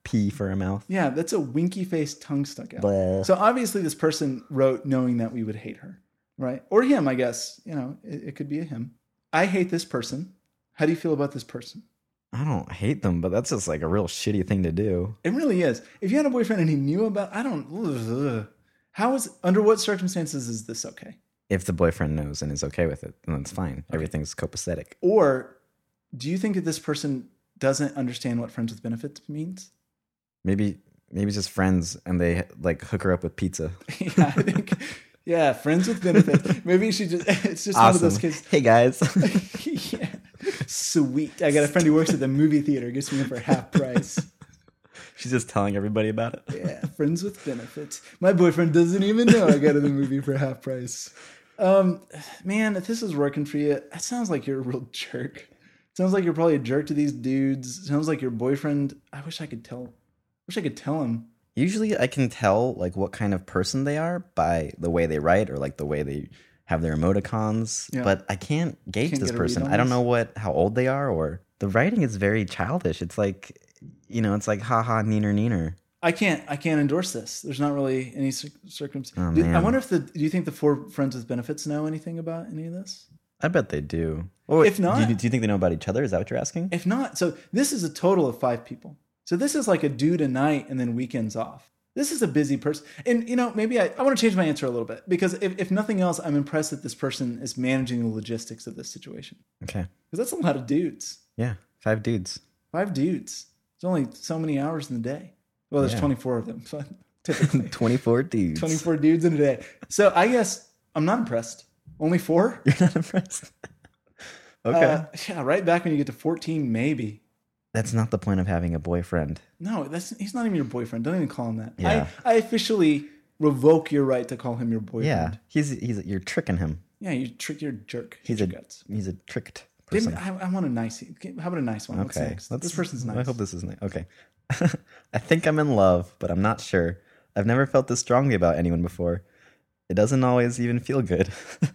Speaker 3: P for a mouth.
Speaker 2: Yeah, that's a winky face, tongue stuck out.
Speaker 3: Blah.
Speaker 2: So obviously this person wrote knowing that we would hate her, right? Or him, I guess. You know, it, it could be a him. I hate this person. How do you feel about this person?
Speaker 3: I don't hate them, but that's just like a real shitty thing to do.
Speaker 2: It really is. If you had a boyfriend and he knew about, I don't, ugh. How is, under what circumstances is this okay?
Speaker 3: If the boyfriend knows and is okay with it, then it's fine. Everything's copacetic.
Speaker 2: Or do you think that this person doesn't understand what friends with benefits means?
Speaker 3: Maybe maybe just friends and they like hook her up with pizza.
Speaker 2: Yeah, I think, yeah, friends with benefits. Maybe she just, it's just
Speaker 3: Awesome.
Speaker 2: one of those kids.
Speaker 3: Hey guys.
Speaker 2: Yeah. Sweet. I got a friend who works at the movie theater, gets me in for half price.
Speaker 3: She's just telling everybody about it.
Speaker 2: Yeah, friends with benefits. My boyfriend doesn't even know I got to the movie for half price. Um, man, if this is working for you, it sounds like you're a real jerk. Sounds like you're probably a jerk to these dudes. Sounds like your boyfriend. I wish I could tell. Wish I could tell him.
Speaker 3: Usually I can tell like what kind of person they are by the way they write or like the way they have their emoticons,
Speaker 2: Yeah.
Speaker 3: but I can't gauge
Speaker 2: Can't
Speaker 3: this
Speaker 2: get a read
Speaker 3: person.
Speaker 2: on
Speaker 3: I don't
Speaker 2: this?
Speaker 3: know what how old they are, or the writing is very childish. It's like, you know, it's like haha neener neener.
Speaker 2: I can't. I can't endorse this. There's not really any cir- circumstance.
Speaker 3: Oh,
Speaker 2: Do- I
Speaker 3: man.
Speaker 2: wonder if the. Do you think the four friends with benefits know anything about any of this?
Speaker 3: I bet they do. Or
Speaker 2: If not-
Speaker 3: do you, do you think they know about each other? Is that what you're asking?
Speaker 2: If not, so this is a total of five people. So this is like a dude a night and then weekends off. This is a busy person. And, you know, maybe I, I want to change my answer a little bit because if, if nothing else, I'm impressed that this person is managing the logistics of this situation.
Speaker 3: Okay.
Speaker 2: Because that's a lot of dudes.
Speaker 3: Yeah, five dudes.
Speaker 2: Five dudes. There's only so many hours in the day. Well, there's
Speaker 3: Yeah.
Speaker 2: twenty-four of them, but typically.
Speaker 3: twenty-four dudes.
Speaker 2: twenty-four dudes in a day. So I guess I'm not impressed. Only four?
Speaker 3: You're not impressed? Okay.
Speaker 2: Uh, yeah, right back when you get to fourteen, maybe.
Speaker 3: That's not the point of having a boyfriend.
Speaker 2: No, that's he's not even your boyfriend. Don't even call him that.
Speaker 3: Yeah.
Speaker 2: I, I officially revoke your right to call him your boyfriend.
Speaker 3: Yeah, he's he's you're tricking him.
Speaker 2: Yeah, you trick your jerk.
Speaker 3: He's
Speaker 2: Hate
Speaker 3: a
Speaker 2: your guts.
Speaker 3: he's a tricked
Speaker 2: Give me-
Speaker 3: person.
Speaker 2: I, I want a nice. How about a nice one? What's
Speaker 3: Okay,
Speaker 2: next?
Speaker 3: let's-
Speaker 2: This person's nice.
Speaker 3: I hope this is nice. Okay, I think I'm in love, but I'm not sure. I've never felt this strongly about anyone before. It doesn't always even feel good.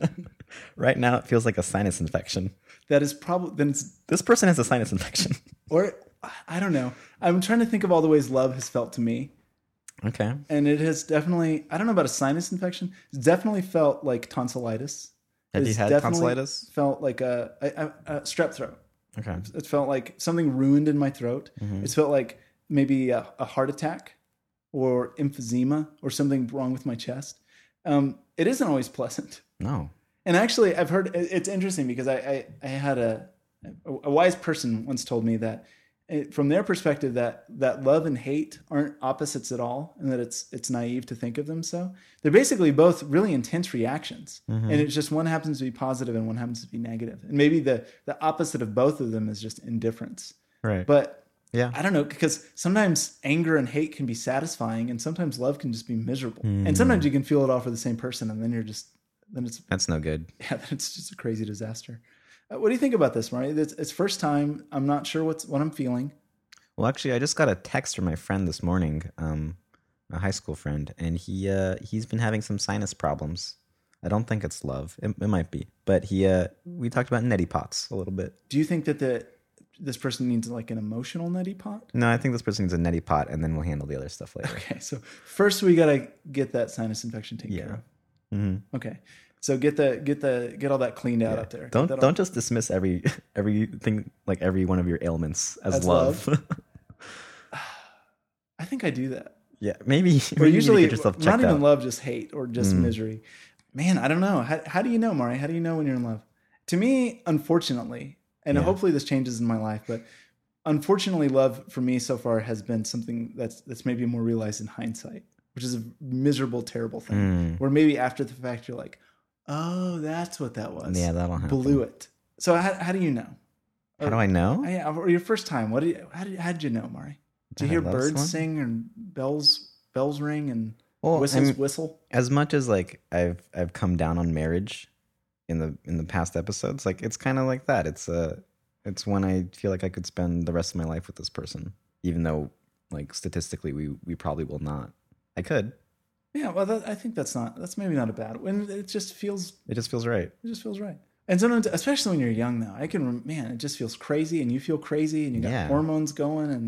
Speaker 3: Right now, it feels like a sinus infection.
Speaker 2: That is probably then it's
Speaker 3: This person has a sinus infection.
Speaker 2: or I don't know. I'm trying to think of all the ways love has felt to me,
Speaker 3: Okay.
Speaker 2: and it has definitely. I don't know about a sinus infection. It's definitely felt like tonsillitis.
Speaker 3: Have you
Speaker 2: It's
Speaker 3: had
Speaker 2: definitely
Speaker 3: tonsillitis?
Speaker 2: Felt like a, a, a, a strep throat.
Speaker 3: Okay.
Speaker 2: It felt like something ruined in my throat.
Speaker 3: Mm-hmm.
Speaker 2: It's felt like maybe a, a heart attack or emphysema or something wrong with my chest. Um, it isn't always pleasant.
Speaker 3: No.
Speaker 2: And actually, I've heard it's interesting because I, I, I had a, a wise person once told me that it, from their perspective that that love and hate aren't opposites at all, and that it's it's naive to think of them so. They're basically both really intense reactions,
Speaker 3: Mm-hmm.
Speaker 2: and it's just one happens to be positive and one happens to be negative. And maybe the the opposite of both of them is just indifference.
Speaker 3: Right.
Speaker 2: But
Speaker 3: yeah.
Speaker 2: I don't know, because sometimes anger and hate can be satisfying, and sometimes love can just be miserable.
Speaker 3: Hmm.
Speaker 2: And sometimes you can feel it all for the same person, and then you're just then it's
Speaker 3: That's no good.
Speaker 2: yeah, then it's just a crazy disaster. Uh, what do you think about this, Mari? It's, it's first time. I'm not sure what's what I'm feeling.
Speaker 3: Well, actually, I just got a text from my friend this morning, um, a high school friend, and he uh, he's been having some sinus problems. I don't think it's love. It, it might be, but he uh, we talked about neti pots a little bit.
Speaker 2: Do you think that the this person needs like an emotional neti pot?
Speaker 3: No, I think this person needs a neti pot, and then we'll handle the other stuff later.
Speaker 2: Okay, so first we gotta get that sinus infection taken
Speaker 3: Yeah.
Speaker 2: care of.
Speaker 3: Mm-hmm.
Speaker 2: Okay, so get the get the get all that cleaned out up there. Get
Speaker 3: Don't
Speaker 2: that all-
Speaker 3: don't just dismiss every everything like every one of your ailments as,
Speaker 2: As
Speaker 3: love.
Speaker 2: I think I do that.
Speaker 3: yeah, maybe.
Speaker 2: Or
Speaker 3: maybe you
Speaker 2: usually
Speaker 3: get yourself
Speaker 2: not
Speaker 3: checked
Speaker 2: even
Speaker 3: out.
Speaker 2: love, just hate or just
Speaker 3: Mm.
Speaker 2: misery. Man, I don't know. How, how do you know, Mari? How do you know when you're in love? To me, unfortunately, and
Speaker 3: Yeah.
Speaker 2: hopefully this changes in my life, but unfortunately, love for me so far has been something that's that's maybe more realized in hindsight, which is a miserable, terrible thing.
Speaker 3: Mm.
Speaker 2: Where maybe after the fact you're like, oh, that's what that was.
Speaker 3: Yeah, that'll happen.
Speaker 2: Blew it. So how, how do you know?
Speaker 3: How do I know?
Speaker 2: I, or your first time? What? Did you, how did how did you know, Mari? Did you
Speaker 3: That I
Speaker 2: hear
Speaker 3: love
Speaker 2: birds
Speaker 3: someone?
Speaker 2: sing and bells bells ring and
Speaker 3: Well,
Speaker 2: whistles
Speaker 3: I'm-
Speaker 2: whistle?
Speaker 3: As much as like I've I've come down on marriage in the in the past episodes, like it's kind of like that. It's uh it's when I feel like I could spend the rest of my life with this person, even though like statistically we we probably will not. I could.
Speaker 2: Yeah, well, that, I think that's not that's maybe not a bad one. It just feels
Speaker 3: It just feels right.
Speaker 2: it just feels right. And sometimes, especially when you're young, though, I can rem- man, it just feels crazy, and you feel crazy, and you got
Speaker 3: Yeah.
Speaker 2: hormones going, and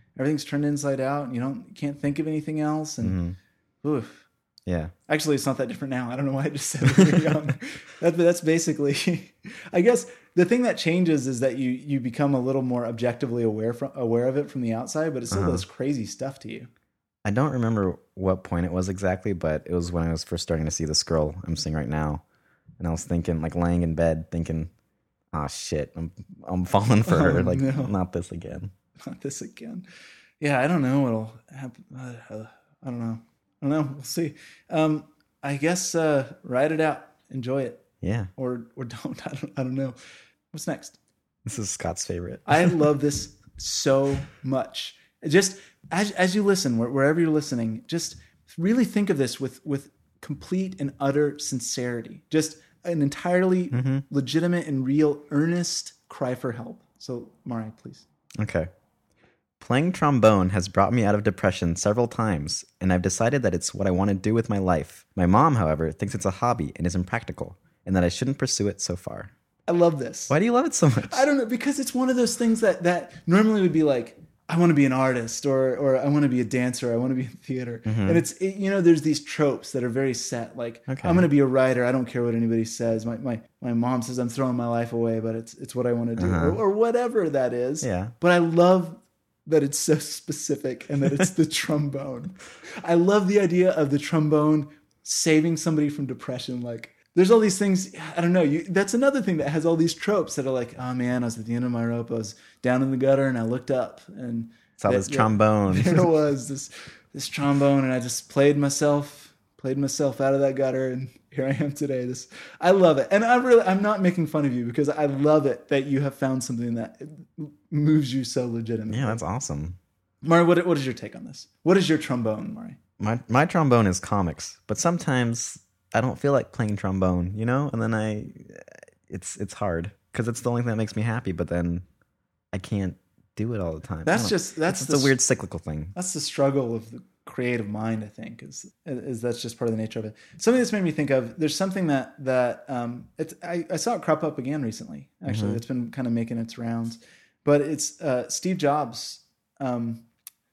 Speaker 2: everything's turned inside out, and you don't you can't think of anything else. And oof.
Speaker 3: Yeah.
Speaker 2: Actually, it's not that different now. I don't know why I just said we were young. That, that's basically, I guess the thing that changes is that you you become a little more objectively aware from aware of it from the outside, but it still
Speaker 3: Uh-huh.
Speaker 2: does crazy stuff to you.
Speaker 3: I don't remember what point it was exactly, but it was when I was first starting to see this girl I'm seeing right now. And I was thinking, like laying in bed thinking, ah, shit, I'm I'm falling for her.
Speaker 2: Oh,
Speaker 3: Like,
Speaker 2: no.
Speaker 3: not this again.
Speaker 2: Not this again. Yeah, I don't know what'll happen. Uh, I don't know. I don't know. We'll see. Um, I guess uh, ride it out, enjoy it,
Speaker 3: Yeah.
Speaker 2: or or don't. I don't. I don't know. What's next?
Speaker 3: This is Scott's favorite.
Speaker 2: I love this so much. Just as as you listen, where- wherever you're listening, just really think of this with with complete and utter sincerity. Just an entirely legitimate and real, earnest cry for help. So, Mari, please.
Speaker 3: Okay. Playing trombone has brought me out of depression several times, and I've decided that it's what I want to do with my life. My mom, however, thinks it's a hobby and is impractical, and that I shouldn't pursue it so far.
Speaker 2: I love this.
Speaker 3: Why do you love it so much?
Speaker 2: I don't know, because it's one of those things that that normally would be like, I want to be an artist, or or I want to be a dancer, I want to be in theater, and it's it, you know, there's these tropes that are very set. Like,
Speaker 3: Okay.
Speaker 2: I'm going to be a writer. I don't care what anybody says. My my my mom says I'm throwing my life away, but it's it's what I want to do, or, or whatever that is.
Speaker 3: Yeah.
Speaker 2: But I love that it's so specific and that it's the trombone. I love the idea of the trombone saving somebody from depression. Like, there's all these things, I don't know, you, that's another thing that has all these tropes that are like, oh man, I was at the end of my rope, I was down in the gutter and I looked up and
Speaker 3: Saw
Speaker 2: that-
Speaker 3: this
Speaker 2: that-
Speaker 3: trombone.
Speaker 2: there it was, this this trombone, and I just played myself, played myself out of that gutter, and here I am today. This I love it. And I really I'm not making fun of you, because I love it that you have found something that moves you so legitimately.
Speaker 3: Yeah, that's awesome.
Speaker 2: Mari, what what is your take on this? What is your trombone, Mari?
Speaker 3: My my trombone is comics, but sometimes I don't feel like playing trombone, you know? And then I it's it's hard because it's the only thing that makes me happy, but then I can't do it all the time. I
Speaker 2: That's
Speaker 3: don't know.
Speaker 2: just that's
Speaker 3: it's
Speaker 2: the
Speaker 3: a weird cyclical thing.
Speaker 2: That's the struggle of the creative mind, I think, is is that's just part of the nature of it. Something that's made me think of, there's something that that um it's I, I saw it crop up again recently. Actually, it's been kind of making its rounds, but it's uh, Steve Jobs' um,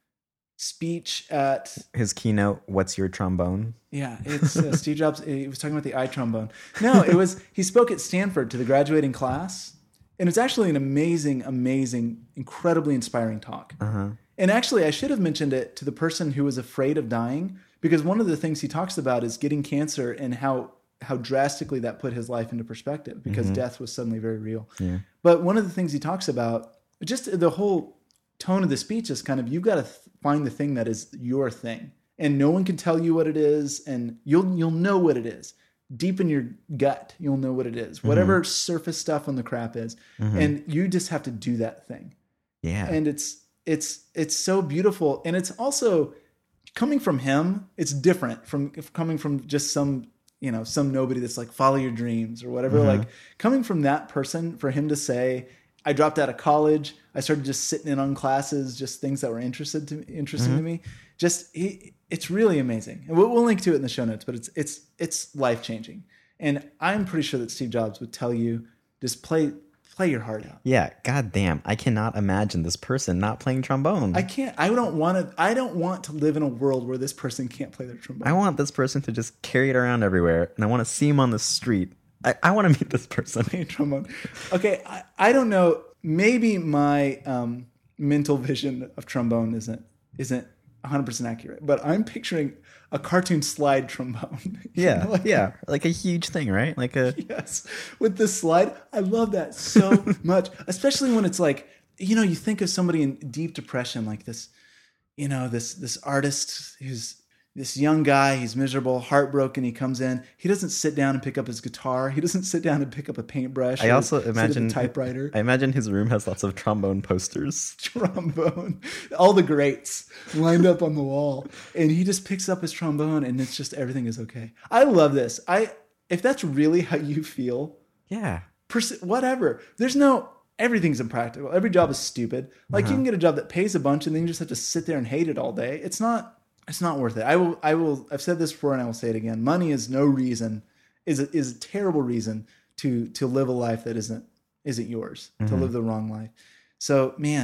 Speaker 2: speech at
Speaker 3: His keynote, "What's your trombone?"
Speaker 2: yeah, it's uh, Steve Jobs. He was talking about the eye trombone. No, it was he spoke at Stanford to the graduating class, and it's actually an amazing, amazing, incredibly inspiring talk.
Speaker 3: Uh-huh.
Speaker 2: And actually, I should have mentioned it to the person who was afraid of dying, because one of the things he talks about is getting cancer and how how drastically that put his life into perspective, because death was suddenly very real.
Speaker 3: Yeah.
Speaker 2: But one of the things he talks about, just the whole tone of the speech is kind of, you've got to th- find the thing that is your thing, and no one can tell you what it is, and you'll you'll know what it is. Deep in your gut, you'll know what it is. Whatever surface stuff on the crap is, and you just have to do that thing.
Speaker 3: Yeah.
Speaker 2: And it's it's it's so beautiful, and it's also coming from him. It's different from coming from just some you know some nobody that's like, follow your dreams or whatever. Like, coming from that person, for him to say, I dropped out of college, I started just sitting in on classes, just things that were interested to interesting to me. Just he, it's really amazing, and we'll, we'll link to it in the show notes. But it's it's it's life changing, and I'm pretty sure that Steve Jobs would tell you, just play play your heart out.
Speaker 3: Yeah, goddamn. I cannot imagine this person not playing trombone.
Speaker 2: I can't. I don't want to. I don't want to live in a world where this person can't play their trombone.
Speaker 3: I want this person to just carry it around everywhere, and I want to see him on the street. I, I want to meet this person.
Speaker 2: trombone. Okay, I, I don't know. Maybe my um, mental vision of trombone isn't isn't one hundred percent accurate, but I'm picturing a cartoon slide trombone. You
Speaker 3: Yeah,
Speaker 2: know, like-
Speaker 3: yeah, like a huge thing, right? Like a
Speaker 2: Yes, with the slide. I love that so much, especially when it's like, you know, you think of somebody in deep depression, like this, you know, this this artist who's this young guy, he's miserable, heartbroken. He comes in. He doesn't sit down and pick up his guitar. He doesn't sit down and pick up a paintbrush.
Speaker 3: I
Speaker 2: or
Speaker 3: also
Speaker 2: sit at
Speaker 3: imagine
Speaker 2: the typewriter.
Speaker 3: I imagine his room has lots of trombone posters.
Speaker 2: Trombone, all the greats lined up on the wall, and he just picks up his trombone, and it's just, everything is okay. I love this. I if that's really how you feel,
Speaker 3: Yeah.
Speaker 2: pers- whatever. There's no, everything's impractical. Every job is stupid. Like, you can get a job that pays a bunch, and then you just have to sit there and hate it all day. It's not. It's not worth it. I will. I will. I've said this before, and I will say it again. Money is no reason. Is a, is a terrible reason to to live a life that isn't isn't yours. To live the wrong life. So, man,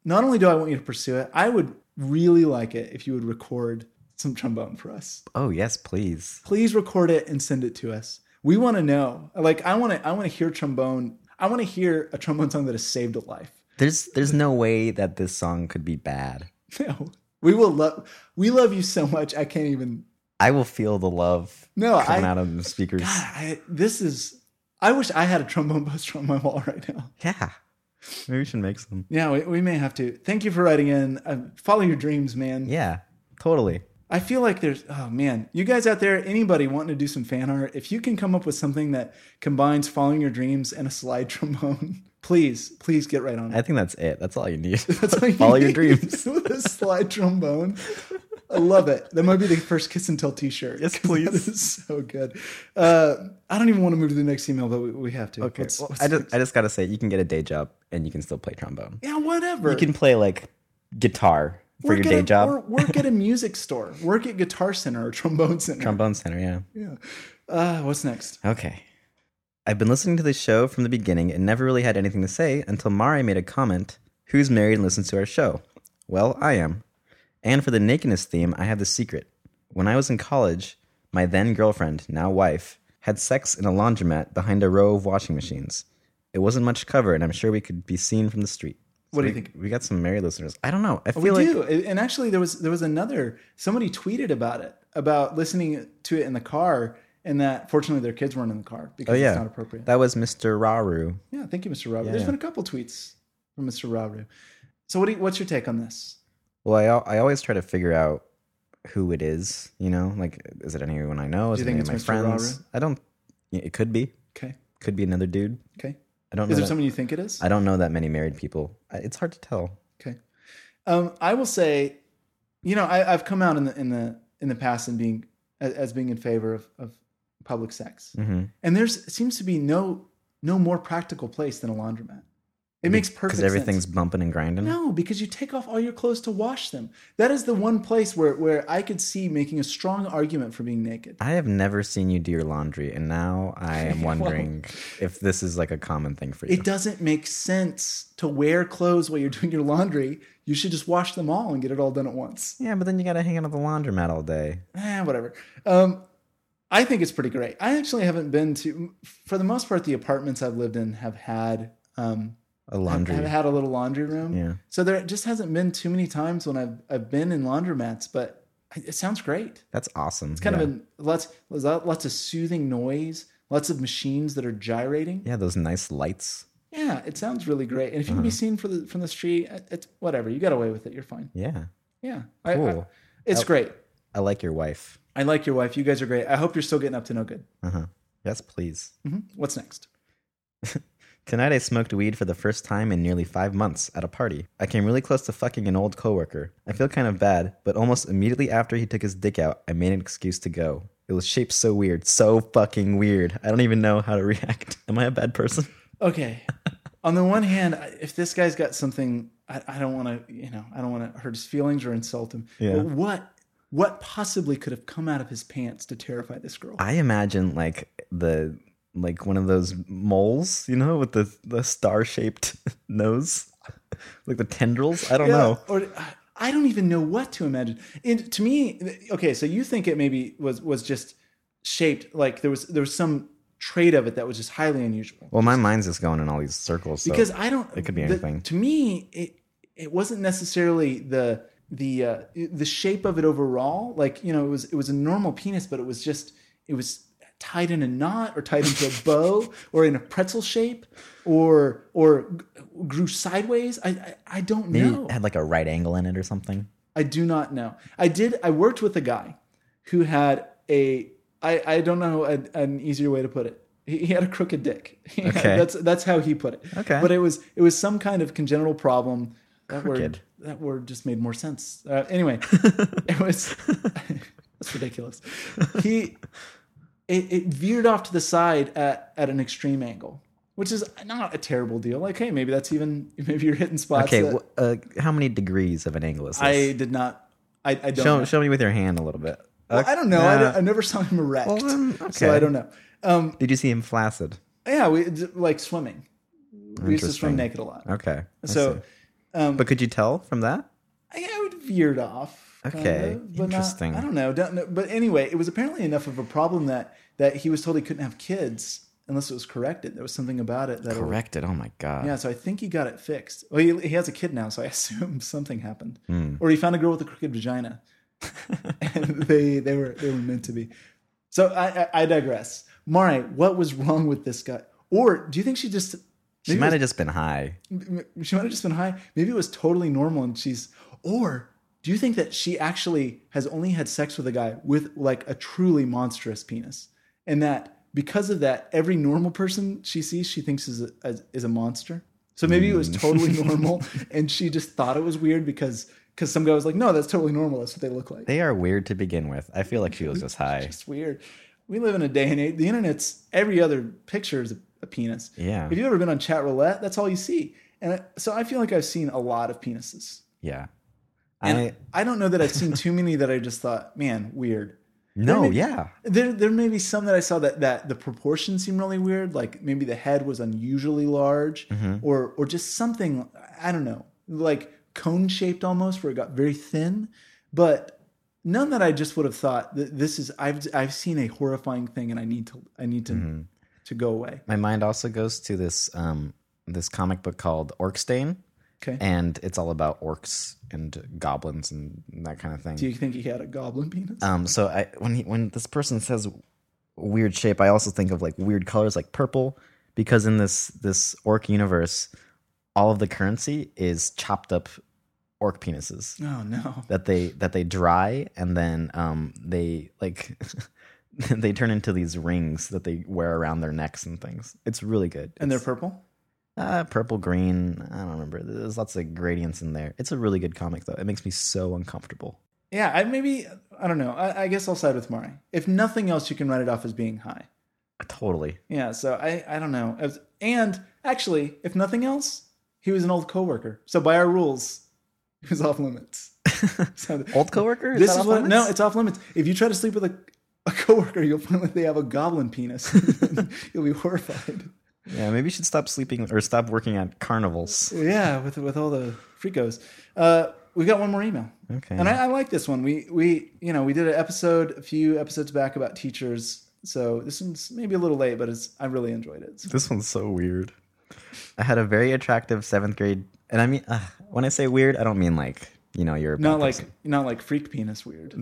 Speaker 2: not only do I want you to pursue it, I would really like it if you would record some trombone for us.
Speaker 3: Oh, yes, please.
Speaker 2: Please record it and send it to us. We want to know. Like, I want to I want to hear trombone. I want to hear a trombone song that has saved a life.
Speaker 3: There's there's no way that this song could be bad.
Speaker 2: No. We will love we love you so much. I can't even
Speaker 3: I will feel the love
Speaker 2: No,
Speaker 3: coming
Speaker 2: I,
Speaker 3: out of the speakers.
Speaker 2: God, I, this is I wish I had a trombone poster on my wall right now.
Speaker 3: Yeah. Maybe we should make some.
Speaker 2: Yeah, we, we may have to. Thank you for writing in. Uh, follow your dreams, man.
Speaker 3: Yeah, totally.
Speaker 2: I feel like there's, oh man, you guys out there, anybody wanting to do some fan art, if you can come up with something that combines following your dreams and a slide trombone, please, please get right on it.
Speaker 3: I think that's it. That's all you need.
Speaker 2: That's all you
Speaker 3: Follow
Speaker 2: need.
Speaker 3: your dreams.
Speaker 2: With a slide trombone. I love it. That might be the first Kiss and Tell t-shirt.
Speaker 3: Yes, please.
Speaker 2: That is so good. Uh, I don't even want to move to the next email, but we, we have to.
Speaker 3: Okay.
Speaker 2: What's-
Speaker 3: Well,
Speaker 2: what's
Speaker 3: I just
Speaker 2: next?
Speaker 3: I just gotta say, you can get a day job and you can still play trombone.
Speaker 2: yeah, whatever.
Speaker 3: You can play like guitar for
Speaker 2: Work
Speaker 3: your
Speaker 2: at
Speaker 3: day
Speaker 2: a-
Speaker 3: job.
Speaker 2: Or work at a music store. Work at Guitar Center or Trombone Center.
Speaker 3: Trombone center, yeah.
Speaker 2: Yeah. Uh, what's next?
Speaker 3: Okay. I've been listening to this show from the beginning and never really had anything to say until Mari made a comment, who's married and listens to our show? Well, I am. And for the nakedness theme, I have the secret. When I was in college, my then girlfriend, now wife, had sex in a laundromat behind a row of washing machines. It wasn't much cover, and I'm sure we could be seen from the street.
Speaker 2: What do you
Speaker 3: we-
Speaker 2: think?
Speaker 3: We got some married listeners. I don't know. I
Speaker 2: We
Speaker 3: feel like
Speaker 2: do. And actually there was there was another somebody tweeted about it, about listening to it in the car, and that fortunately their kids weren't in the car because
Speaker 3: oh yeah,
Speaker 2: it's not appropriate.
Speaker 3: that was Mister Raru.
Speaker 2: yeah, thank you, Mister Raru.
Speaker 3: Yeah,
Speaker 2: There's
Speaker 3: yeah.
Speaker 2: been a couple tweets from Mister Raru. So what do you, what's your take on this?
Speaker 3: Well, I al- I always try to figure out who it is. You know, like is it anyone I know? Is
Speaker 2: Do you
Speaker 3: it
Speaker 2: think
Speaker 3: any
Speaker 2: it's
Speaker 3: of my
Speaker 2: Mister
Speaker 3: friends?
Speaker 2: Raru?
Speaker 3: I don't. It could be.
Speaker 2: Okay.
Speaker 3: Could be another dude.
Speaker 2: Okay.
Speaker 3: I don't
Speaker 2: Is
Speaker 3: know.
Speaker 2: there
Speaker 3: that-
Speaker 2: someone you think it is?
Speaker 3: I don't know that many married people. I- It's hard to tell.
Speaker 2: Okay. Um, I will say, you know, I, I've come out in the in the in the past and being as, as being in favor of, of public sex,
Speaker 3: Mm-hmm.
Speaker 2: and there's seems to be no no more practical place than a laundromat. It makes perfect
Speaker 3: because everything's
Speaker 2: sense.
Speaker 3: bumping and grinding.
Speaker 2: No, because you take off all your clothes to wash them. That is the one place where where I could see making a strong argument for being naked.
Speaker 3: I have never seen you do your laundry, and now I am
Speaker 2: Well-
Speaker 3: wondering if this is like a common thing for you.
Speaker 2: It doesn't make sense to wear clothes while you're doing your laundry. You should just wash them all and get it all done at once.
Speaker 3: Yeah, but then you got to hang out at the laundromat all day.
Speaker 2: Eh, whatever. Um, I think it's pretty great. I actually haven't been to, for the most part, the apartments I've lived in have had um,
Speaker 3: A laundry.
Speaker 2: have had a little laundry room.
Speaker 3: Yeah.
Speaker 2: So there just hasn't been too many times when I've I've been in laundromats, but it sounds great.
Speaker 3: That's awesome.
Speaker 2: It's kind
Speaker 3: yeah.
Speaker 2: of a lots lots of soothing noise, lots of machines that are gyrating.
Speaker 3: yeah, those nice lights.
Speaker 2: Yeah, it sounds really great. And if you can be seen for the, from the street, it's whatever. You got away with it. You're fine.
Speaker 3: Yeah,
Speaker 2: Yeah, I- I-
Speaker 3: Cool.
Speaker 2: it's
Speaker 3: Oh.
Speaker 2: great.
Speaker 3: I like your wife.
Speaker 2: I like your wife. You guys are great. I hope you're still getting up to no good.
Speaker 3: Uh huh. Yes, please.
Speaker 2: hmm What's next?
Speaker 3: Tonight I smoked weed for the first time in nearly five months at a party. I came really close to fucking an old coworker. I feel kind of bad, but almost immediately after he took his dick out, I made an excuse to go. It was shaped so weird, so fucking weird. I don't even know how to react. Am I a bad person?
Speaker 2: Okay. On the one hand, if this guy's got something, I, I don't want to, you know, I don't want to hurt his feelings or insult him.
Speaker 3: Yeah.
Speaker 2: But what, what possibly could have come out of his pants to terrify this girl?
Speaker 3: I imagine like the like one of those moles, you know, with the the star shaped nose, like the tendrils. I don't
Speaker 2: Yeah,
Speaker 3: know.
Speaker 2: Or I don't even know what to imagine. And to me, okay, so you think it maybe was was just shaped like there was there was some trait of it that was just highly unusual.
Speaker 3: Well, my mind's just going in all these circles. So
Speaker 2: Because I don't.
Speaker 3: it could be
Speaker 2: the-
Speaker 3: anything.
Speaker 2: To me, it it wasn't necessarily the the uh, the shape of it overall. Like you know, it was it was a normal penis, but it was just it was tied in a knot or tied into a bow or in a pretzel shape or or g- grew sideways. I I, I don't
Speaker 3: Maybe
Speaker 2: know.
Speaker 3: it had like a right angle in it or something.
Speaker 2: I do not know. I did. I worked with a guy who had a. I, I don't know a, an easier way to put it. He, he had a crooked dick. He had-
Speaker 3: Okay.
Speaker 2: that's that's how he put it.
Speaker 3: Okay.
Speaker 2: But it was it was some kind of congenital problem. That
Speaker 3: Crooked.
Speaker 2: word that word just made more sense. Uh, anyway, it was that's ridiculous. He it, it veered off to the side at at an extreme angle, which is not a terrible deal. Like, hey, maybe that's even maybe you're hitting spots.
Speaker 3: Okay,
Speaker 2: that
Speaker 3: wh- uh, how many degrees of an angle is this?
Speaker 2: I did not. I, I don't.
Speaker 3: show
Speaker 2: know.
Speaker 3: show me with your hand a little bit.
Speaker 2: Well, I don't know. I,
Speaker 3: Nah.
Speaker 2: don't- I never saw him erect,
Speaker 3: Well, then,
Speaker 2: so
Speaker 3: okay.
Speaker 2: I don't know. Um,
Speaker 3: Did you see him flaccid?
Speaker 2: yeah, we d- like swimming. We used to swim
Speaker 3: Interesting.
Speaker 2: naked a lot.
Speaker 3: Okay. I
Speaker 2: So,
Speaker 3: see.
Speaker 2: Um,
Speaker 3: But could you tell from that?
Speaker 2: I, I would veered off. kind
Speaker 3: Okay,
Speaker 2: of, but not-
Speaker 3: interesting.
Speaker 2: I don't know. Don't know. But anyway, it was apparently enough of a problem that that he was told he couldn't have kids unless it was corrected. There was something about it that
Speaker 3: Corrected. Oh my god.
Speaker 2: Yeah, so I think he got it fixed. Well, he, he has a kid now, so I assume something happened,
Speaker 3: Hmm.
Speaker 2: or he found a girl with a crooked vagina, and they they were they were meant to be. So I I, I digress. Mari, what was wrong with this guy? Or do you think she just
Speaker 3: She
Speaker 2: maybe
Speaker 3: might
Speaker 2: it
Speaker 3: have just been high.
Speaker 2: was- she might have just been high? Maybe it was totally normal, and she's. Or do you think that she actually has only had sex with a guy with like a truly monstrous penis, and that because of that, every normal person she sees she thinks is a, is a monster? So maybe it was totally normal, and she just thought it was weird because because some guy was like, "No, that's totally normal. That's what they look like."
Speaker 3: They are weird to begin with. I feel like she was just high.
Speaker 2: It's weird. We live in a day and age. The internet's every other picture is a, a penis.
Speaker 3: Yeah.
Speaker 2: If you've ever been on chat roulette, that's all you see. And I, so I feel like I've seen a lot of penises.
Speaker 3: Yeah.
Speaker 2: And
Speaker 3: I
Speaker 2: I don't know that I've seen too many that I just thought, man, weird.
Speaker 3: no,
Speaker 2: There may-
Speaker 3: yeah.
Speaker 2: There, there may be some that I saw that, that the proportions seem really weird. Like maybe the head was unusually large,
Speaker 3: Mm-hmm.
Speaker 2: or or just something, I don't know, like cone shaped almost, where it got very thin. But none that I just would have thought that this is. I've I've seen a horrifying thing, and I need to I need to
Speaker 3: Mm-hmm.
Speaker 2: to go away.
Speaker 3: My mind also goes to this um this comic book called Orkstain,
Speaker 2: Okay.
Speaker 3: and it's all about orcs and goblins and that kind of thing.
Speaker 2: Do you think he had a goblin penis?
Speaker 3: Um, so I when he, when this person says weird shape, I also think of like weird colors, like purple, because in this this orc universe, all of the currency is chopped up orc penises
Speaker 2: Oh no.
Speaker 3: that they that they dry and then um they like they turn into these rings that they wear around their necks and things. It's really good.
Speaker 2: And they're
Speaker 3: It's,
Speaker 2: purple?
Speaker 3: uh, purple, green. I don't remember. There's lots of gradients in there. It's a really good comic though. It makes me so uncomfortable.
Speaker 2: Yeah, I maybe I don't know. I, I guess I'll side with Mari. If nothing else, you can write it off as being high.
Speaker 3: Totally.
Speaker 2: Yeah, so I I don't know. As- And actually, if nothing else, he was an old coworker. So by our rules, he was off limits. So
Speaker 3: Old coworker? Is
Speaker 2: this
Speaker 3: that
Speaker 2: is
Speaker 3: off
Speaker 2: what
Speaker 3: limits?
Speaker 2: no, it's off limits. If you try to sleep with a a coworker, you'll find like they have a goblin penis. You'll be horrified.
Speaker 3: Yeah, maybe you should stop sleeping or stop working at carnivals.
Speaker 2: Yeah, with with all the freakos. Uh, we got one more email.
Speaker 3: Okay.
Speaker 2: And I, I like this one. We we you know we did an episode a few episodes back about teachers. So this one's maybe a little late, but it's I really enjoyed it. So,
Speaker 3: This one's so weird. I had a very attractive seventh grade, and I mean, uh, when I say weird, I don't mean like, you know, you're a
Speaker 2: not
Speaker 3: bad
Speaker 2: like
Speaker 3: person.
Speaker 2: not like freak penis weird.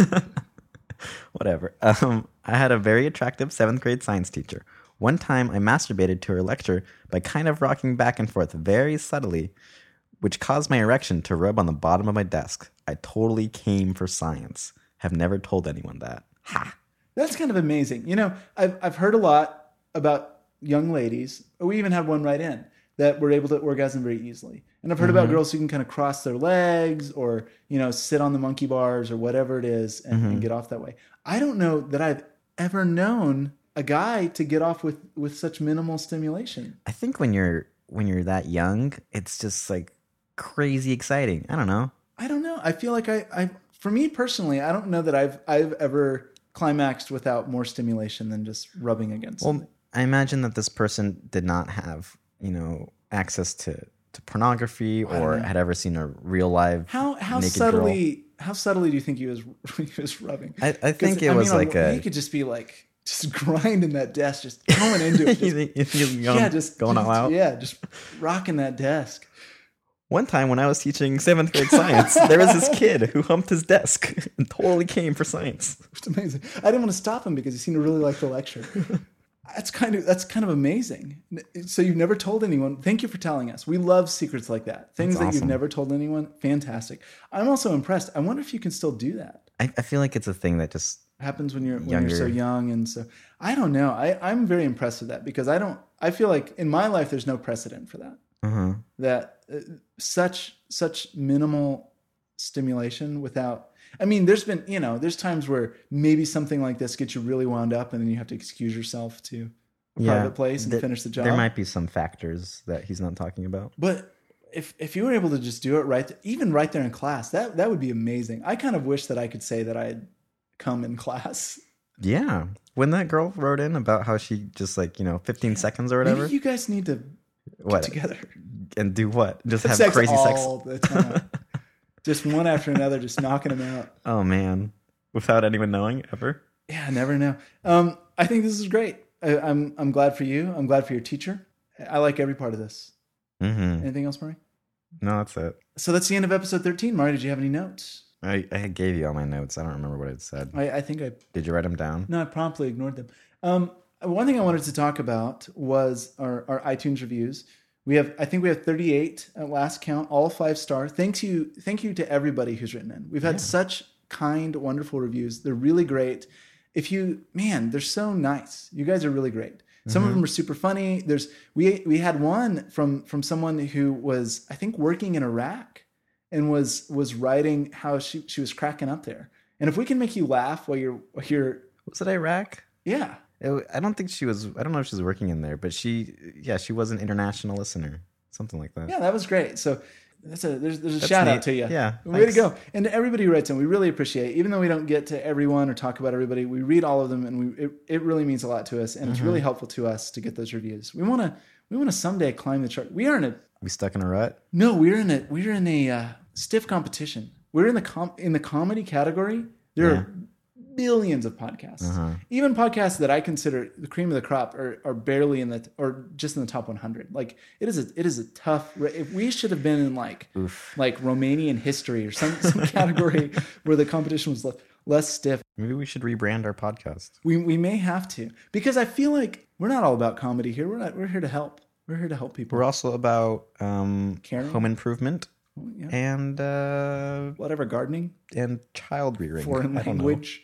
Speaker 3: Whatever. Um, I had a very attractive seventh grade science teacher. One time I masturbated to her lecture by kind of rocking back and forth very subtly, which caused my erection to rub on the bottom of my desk. I totally came for science. Have never told anyone that. Ha!
Speaker 2: That's kind of amazing. You know, I've I've heard a lot about young ladies. We even had one right in that were able to orgasm very easily. And I've heard about girls who can kind of cross their legs or, you know, sit on the monkey bars or whatever it is and, and get off that way. I don't know that I've ever known a guy to get off with, with such minimal stimulation.
Speaker 3: I think when you're when you're that young, it's just like crazy exciting. I don't know.
Speaker 2: I don't know. I feel like I, I for me personally, I don't know that I've I've ever climaxed without more stimulation than just rubbing against
Speaker 3: Well,
Speaker 2: something.
Speaker 3: I imagine that this person did not have, you know, access to, to pornography or had ever seen a real live
Speaker 2: How how
Speaker 3: naked
Speaker 2: subtly
Speaker 3: girl.
Speaker 2: how subtly do you think he was he was rubbing?
Speaker 3: I, I
Speaker 2: 'Cause,
Speaker 3: think it
Speaker 2: I
Speaker 3: was
Speaker 2: mean,
Speaker 3: like
Speaker 2: on-
Speaker 3: a.
Speaker 2: he could just be like just grinding that desk, just going into it.
Speaker 3: You
Speaker 2: Just,
Speaker 3: think- you think he's going,
Speaker 2: yeah, just
Speaker 3: going all
Speaker 2: just-
Speaker 3: out.
Speaker 2: Yeah, just rocking that desk.
Speaker 3: One time when I was teaching seventh grade science, there was this kid who humped his desk and totally came for science.
Speaker 2: It's amazing. I didn't want to stop him because he seemed to really like the lecture. That's kind of that's kind of amazing. So you've never told anyone. Thank you for telling us. We love secrets like that. Things
Speaker 3: That's
Speaker 2: that you've
Speaker 3: awesome.
Speaker 2: never told anyone. Fantastic. I'm also impressed. I wonder if you can still do that.
Speaker 3: I, I feel like it's a thing that just
Speaker 2: Happens when you're when
Speaker 3: Younger.
Speaker 2: you're so young and so I don't know. I I'm very impressed with that because I don't. I feel like in my life there's no precedent for that.
Speaker 3: uh
Speaker 2: That uh, such such minimal stimulation without. I mean, there's been, you know, there's times where maybe something like this gets you really wound up and then you have to excuse yourself to a private place and
Speaker 3: th-
Speaker 2: finish the job.
Speaker 3: There might be some factors that he's not talking about.
Speaker 2: But if if you were able to just do it right, th- even right there in class, that that would be amazing. I kind of wish that I could say that I had come in class.
Speaker 3: Yeah. When that girl wrote in about how she just like, you know, fifteen seconds or whatever.
Speaker 2: Maybe you guys need to
Speaker 3: what?
Speaker 2: get together.
Speaker 3: and do what? Just have
Speaker 2: sex
Speaker 3: crazy sex?
Speaker 2: all the time. Just one after another, just knocking them out.
Speaker 3: Oh man, without anyone knowing ever.
Speaker 2: Yeah, I never know. Um, I think this is great. I, I'm I'm glad for you. I'm glad for your teacher. I like every part of this.
Speaker 3: Mm-hmm.
Speaker 2: Anything else, Murray?
Speaker 3: No, that's it.
Speaker 2: So that's the end of episode thirteen. Murray, did you have any notes?
Speaker 3: I, I gave you all my notes. I don't remember what it said.
Speaker 2: I, I think I
Speaker 3: Did you write them down?
Speaker 2: no, I promptly ignored them. Um, one thing I wanted to talk about was our, our iTunes reviews. We have, I think we have thirty-eight at last count, all five star. Thank you, thank you to everybody who's written in. We've had
Speaker 3: Yeah.
Speaker 2: such kind, wonderful reviews. They're really great. If you, man, they're so nice. You guys are really great. Some of them are super funny. There's we we had one from from someone who was, I think, working in Iraq and was was writing how she she was cracking up there. And if we can make you laugh while you're while you're
Speaker 3: Was it Iraq?
Speaker 2: yeah.
Speaker 3: It, I don't think she was. I don't know if she was working in there, but she, yeah, she was an international listener, something like that.
Speaker 2: Yeah, that was great. So that's a there's there's a
Speaker 3: That's
Speaker 2: shout out
Speaker 3: neat.
Speaker 2: to you.
Speaker 3: Yeah,
Speaker 2: way
Speaker 3: thanks.
Speaker 2: to go. And to everybody who writes in, we really appreciate it. Even though we don't get to everyone or talk about everybody, we read all of them, and we it, it really means a lot to us, and
Speaker 3: Mm-hmm.
Speaker 2: it's really helpful to us to get those reviews. We want to we want to someday climb the chart. We are in a
Speaker 3: We stuck in a rut.
Speaker 2: no, we're in a we're in a uh, stiff competition. We're in the com- in the comedy category. There
Speaker 3: Yeah.
Speaker 2: are billions of podcasts.
Speaker 3: Uh-huh.
Speaker 2: Even podcasts that I consider the cream of the crop are, are barely in the or just in the top one hundred. Like it is a it is a tough. If we should have been in like
Speaker 3: Oof.
Speaker 2: like Romanian history or some some category where the competition was less, less stiff.
Speaker 3: Maybe we should rebrand our podcast.
Speaker 2: We we may have to, because I feel like we're not all about comedy here. We're not. We're here to help. We're here to help people.
Speaker 3: We're also about um,
Speaker 2: Caring?
Speaker 3: home improvement
Speaker 2: Yeah.
Speaker 3: and uh,
Speaker 2: Whatever, gardening,
Speaker 3: and child rearing.
Speaker 2: foreign
Speaker 3: I don't know.
Speaker 2: language,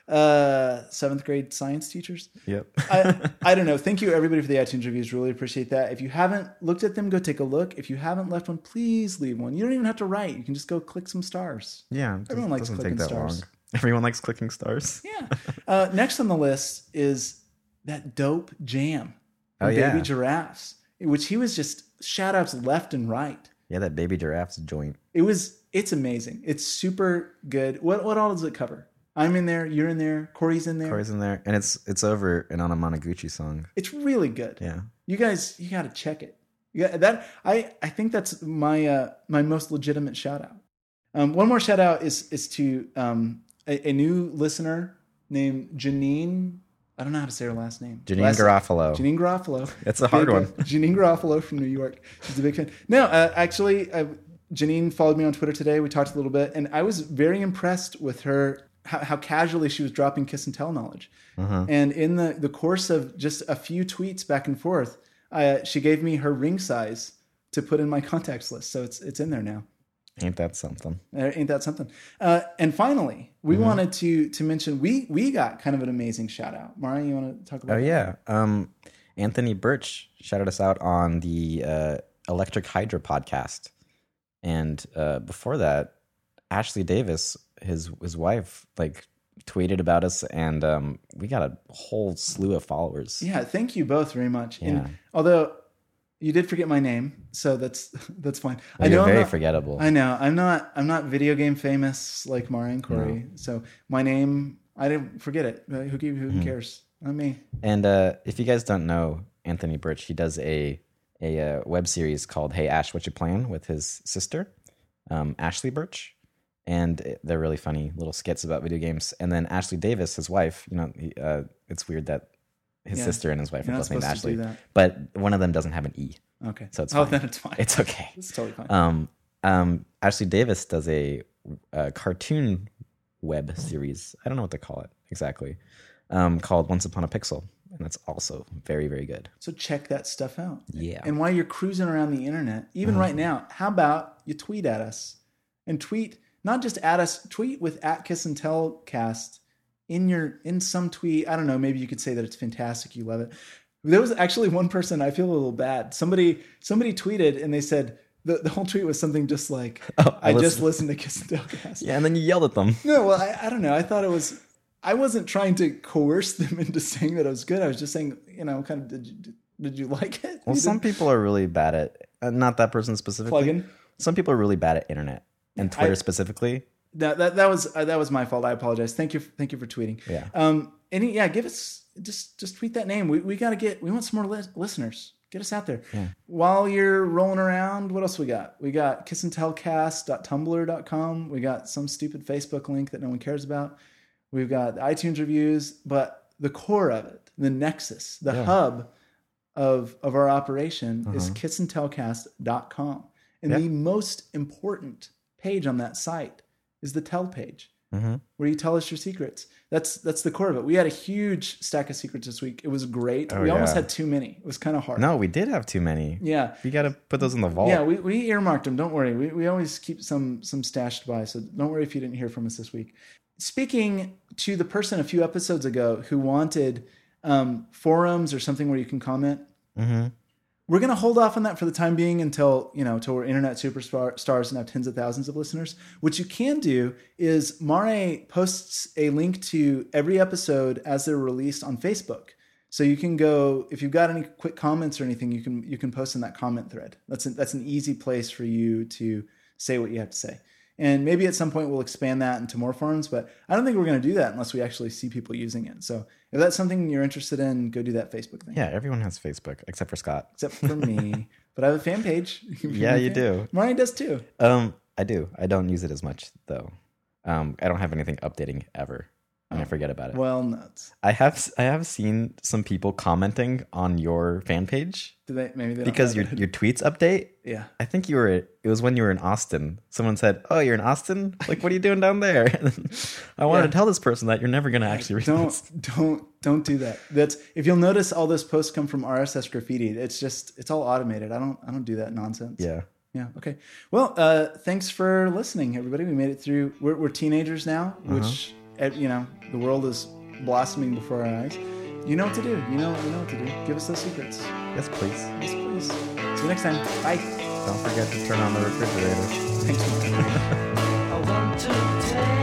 Speaker 2: uh, seventh grade science teachers.
Speaker 3: Yep.
Speaker 2: I, I don't know. Thank you, everybody, for the iTunes reviews. Really appreciate that. If you haven't looked at them, go take a look. If you haven't left one, please leave one. You don't even have to write. You can just go click some stars.
Speaker 3: Yeah. it
Speaker 2: Everyone
Speaker 3: does-
Speaker 2: likes
Speaker 3: doesn't
Speaker 2: clicking
Speaker 3: take that
Speaker 2: stars.
Speaker 3: long. Everyone likes clicking stars.
Speaker 2: Yeah. Uh, next on the list is that dope jam.
Speaker 3: Oh,
Speaker 2: from
Speaker 3: yeah.
Speaker 2: Baby Giraffes, which he was just shout outs left and right.
Speaker 3: Yeah, that baby giraffe's joint.
Speaker 2: It was, it's amazing. It's super good. What what all does it cover? I'm in there, you're in there, Corey's in there.
Speaker 3: Corey's in there, and it's it's over in on a Monoguchi song.
Speaker 2: It's really good.
Speaker 3: Yeah.
Speaker 2: You guys, you got to check it. Yeah, that I I think that's my uh, my most legitimate shout out. Um, one more shout out is is to um, a, a new listener named Janine. I don't know how to say her last name.
Speaker 3: Janine
Speaker 2: last,
Speaker 3: Garofalo.
Speaker 2: Janine Garofalo.
Speaker 3: It's a hard
Speaker 2: Big,
Speaker 3: one.
Speaker 2: uh, Janine Garofalo from New York. She's a big fan. No, uh, actually, uh, Janine followed me on Twitter today. We talked a little bit, and I was very impressed with her. How, how casually she was dropping kiss and tell knowledge.
Speaker 3: Uh-huh.
Speaker 2: And in the, the course of just a few tweets back and forth, uh, she gave me her ring size to put in my contacts list. So it's it's in there now.
Speaker 3: Ain't that something?
Speaker 2: Uh, ain't that something? Uh, and finally, we
Speaker 3: Mm-hmm.
Speaker 2: wanted to to mention we we got kind of an amazing shout out. Mara, you want to talk about
Speaker 3: Oh
Speaker 2: that?
Speaker 3: yeah. Um, Anthony Birch shouted us out on the uh, Electric Hydra podcast, and uh, before that, Ashley Davis, his his wife, like tweeted about us, and um, we got a whole slew of followers.
Speaker 2: Yeah, thank you both very much.
Speaker 3: Yeah.
Speaker 2: And although you did forget my name, so that's that's fine.
Speaker 3: Well,
Speaker 2: I know
Speaker 3: you're
Speaker 2: I'm
Speaker 3: very
Speaker 2: not-
Speaker 3: forgettable.
Speaker 2: I know I'm not. I'm not video game famous like Mara and Corey. So my name, I didn't forget it. Uh, Who who
Speaker 3: Mm-hmm.
Speaker 2: cares? Not me.
Speaker 3: And uh, if you guys don't know Anthony Birch, he does a a uh, web series called "Hey Ash, What You Playing?" with his sister, um, Ashley Birch, and it- they're really funny little skits about video games. And then Ashley Davis, his wife, you know, he, uh, it's weird that his
Speaker 2: Yeah.
Speaker 3: sister and his wife
Speaker 2: You're
Speaker 3: are
Speaker 2: not
Speaker 3: both named
Speaker 2: supposed to
Speaker 3: Ashley,
Speaker 2: do that.
Speaker 3: but one of them doesn't have an E,
Speaker 2: Okay.
Speaker 3: so it's
Speaker 2: oh,
Speaker 3: fine.
Speaker 2: then it's fine.
Speaker 3: It's okay.
Speaker 2: It's totally fine.
Speaker 3: Um, um, Ashley Davis does a, a cartoon web series. I don't know what to call it exactly, um, called Once Upon a Pixel, and that's also very, very good.
Speaker 2: So check that stuff out.
Speaker 3: Yeah.
Speaker 2: And while you're cruising around the internet, even
Speaker 3: Uh-huh.
Speaker 2: right now, how about you tweet at us and tweet not just at us, tweet with at Kiss and Tell Cast in your in some tweet. I don't know. Maybe you could say that it's fantastic. You love it. There was actually one person. I feel a little bad. Somebody somebody tweeted and they said the, the whole tweet was something just like
Speaker 3: Oh, I
Speaker 2: I just
Speaker 3: listened-
Speaker 2: listened to Kiss and Tell Cast.
Speaker 3: Yeah, and then you yelled at them.
Speaker 2: No, well, I, I don't know. I thought it was. I wasn't trying to coerce them into saying that it was good. I was just saying, you know, kind of, did you, did you like it?
Speaker 3: Well,
Speaker 2: You
Speaker 3: some
Speaker 2: didn't
Speaker 3: people are really bad at, uh, not that person specifically.
Speaker 2: plug in.
Speaker 3: Some people are really bad at internet and
Speaker 2: I-
Speaker 3: Twitter specifically.
Speaker 2: That that that was uh, that was my fault. I apologize. Thank you. Thank you for tweeting.
Speaker 3: Yeah.
Speaker 2: Um. Any yeah. Give us just just tweet that name. We we got to get. We want some more li- listeners. Get us out there.
Speaker 3: Yeah.
Speaker 2: While you're rolling around, what else we got? We got kiss and tell cast dot tumblr dot com. We got some stupid Facebook link that no one cares about. We've got iTunes reviews, but the core of it, the nexus, the
Speaker 3: Yeah.
Speaker 2: hub of of our operation
Speaker 3: Uh-huh.
Speaker 2: is kiss and tell cast dot com. And
Speaker 3: Yeah.
Speaker 2: the most important page on that site is the tell page,
Speaker 3: Mm-hmm.
Speaker 2: where you tell us your secrets. That's that's the core of it. We had a huge stack of secrets this week. It was great.
Speaker 3: Oh,
Speaker 2: we almost
Speaker 3: yeah.
Speaker 2: had too many. It was kind of hard.
Speaker 3: No, we did have too many.
Speaker 2: Yeah.
Speaker 3: We got to put those in the vault.
Speaker 2: Yeah, we, we earmarked them. Don't worry. We, we always keep some some stashed by. So don't worry if you didn't hear from us this week. Speaking to the person a few episodes ago who wanted um, forums or something where you can comment,
Speaker 3: Mm-hmm.
Speaker 2: we're going to hold off on that for the time being until, you know, until we're internet superstars and have tens of thousands of listeners. What you can do is Mare posts a link to every episode as they're released on Facebook. So you can go, if you've got any quick comments or anything, you can you can post in that comment thread. That's an, that's an easy place for you to say what you have to say. And maybe at some point we'll expand that into more forums, but I don't think we're going to do that unless we actually see people using it. So if that's something you're interested in, go do that Facebook thing.
Speaker 3: Yeah, everyone has Facebook except for Scott.
Speaker 2: Except for me. But I have a fan page.
Speaker 3: Yeah, you do.
Speaker 2: Marnie does too.
Speaker 3: Um, I do. I don't use it as much though. Um, I don't have anything updating ever, and I forget about it.
Speaker 2: Well, nuts.
Speaker 3: I have I have seen some people commenting on your fan page
Speaker 2: Do they? Maybe they don't
Speaker 3: because
Speaker 2: have
Speaker 3: your
Speaker 2: it.
Speaker 3: your tweets update.
Speaker 2: Yeah.
Speaker 3: I think you were. It was when you were in Austin. Someone said, "Oh, you're in Austin. Like, what are you doing down there?" I wanted
Speaker 2: Yeah.
Speaker 3: to tell this person that you're never going to actually read this.
Speaker 2: Don't don't don't do that. That's if you'll notice, all those posts come from R S S graffiti. It's just it's all automated. I don't I don't do that nonsense.
Speaker 3: Yeah.
Speaker 2: Yeah. Okay. Well, uh, thanks for listening, everybody. We made it through. We're, we're teenagers now, which uh, you know the world is blossoming before our eyes. You know what to do. You know you know what to do. Give us those secrets.
Speaker 3: Yes, please.
Speaker 2: Yes, please. See you next time. Bye.
Speaker 3: Don't forget to turn on the refrigerator.
Speaker 2: Thanks.
Speaker 1: I want to take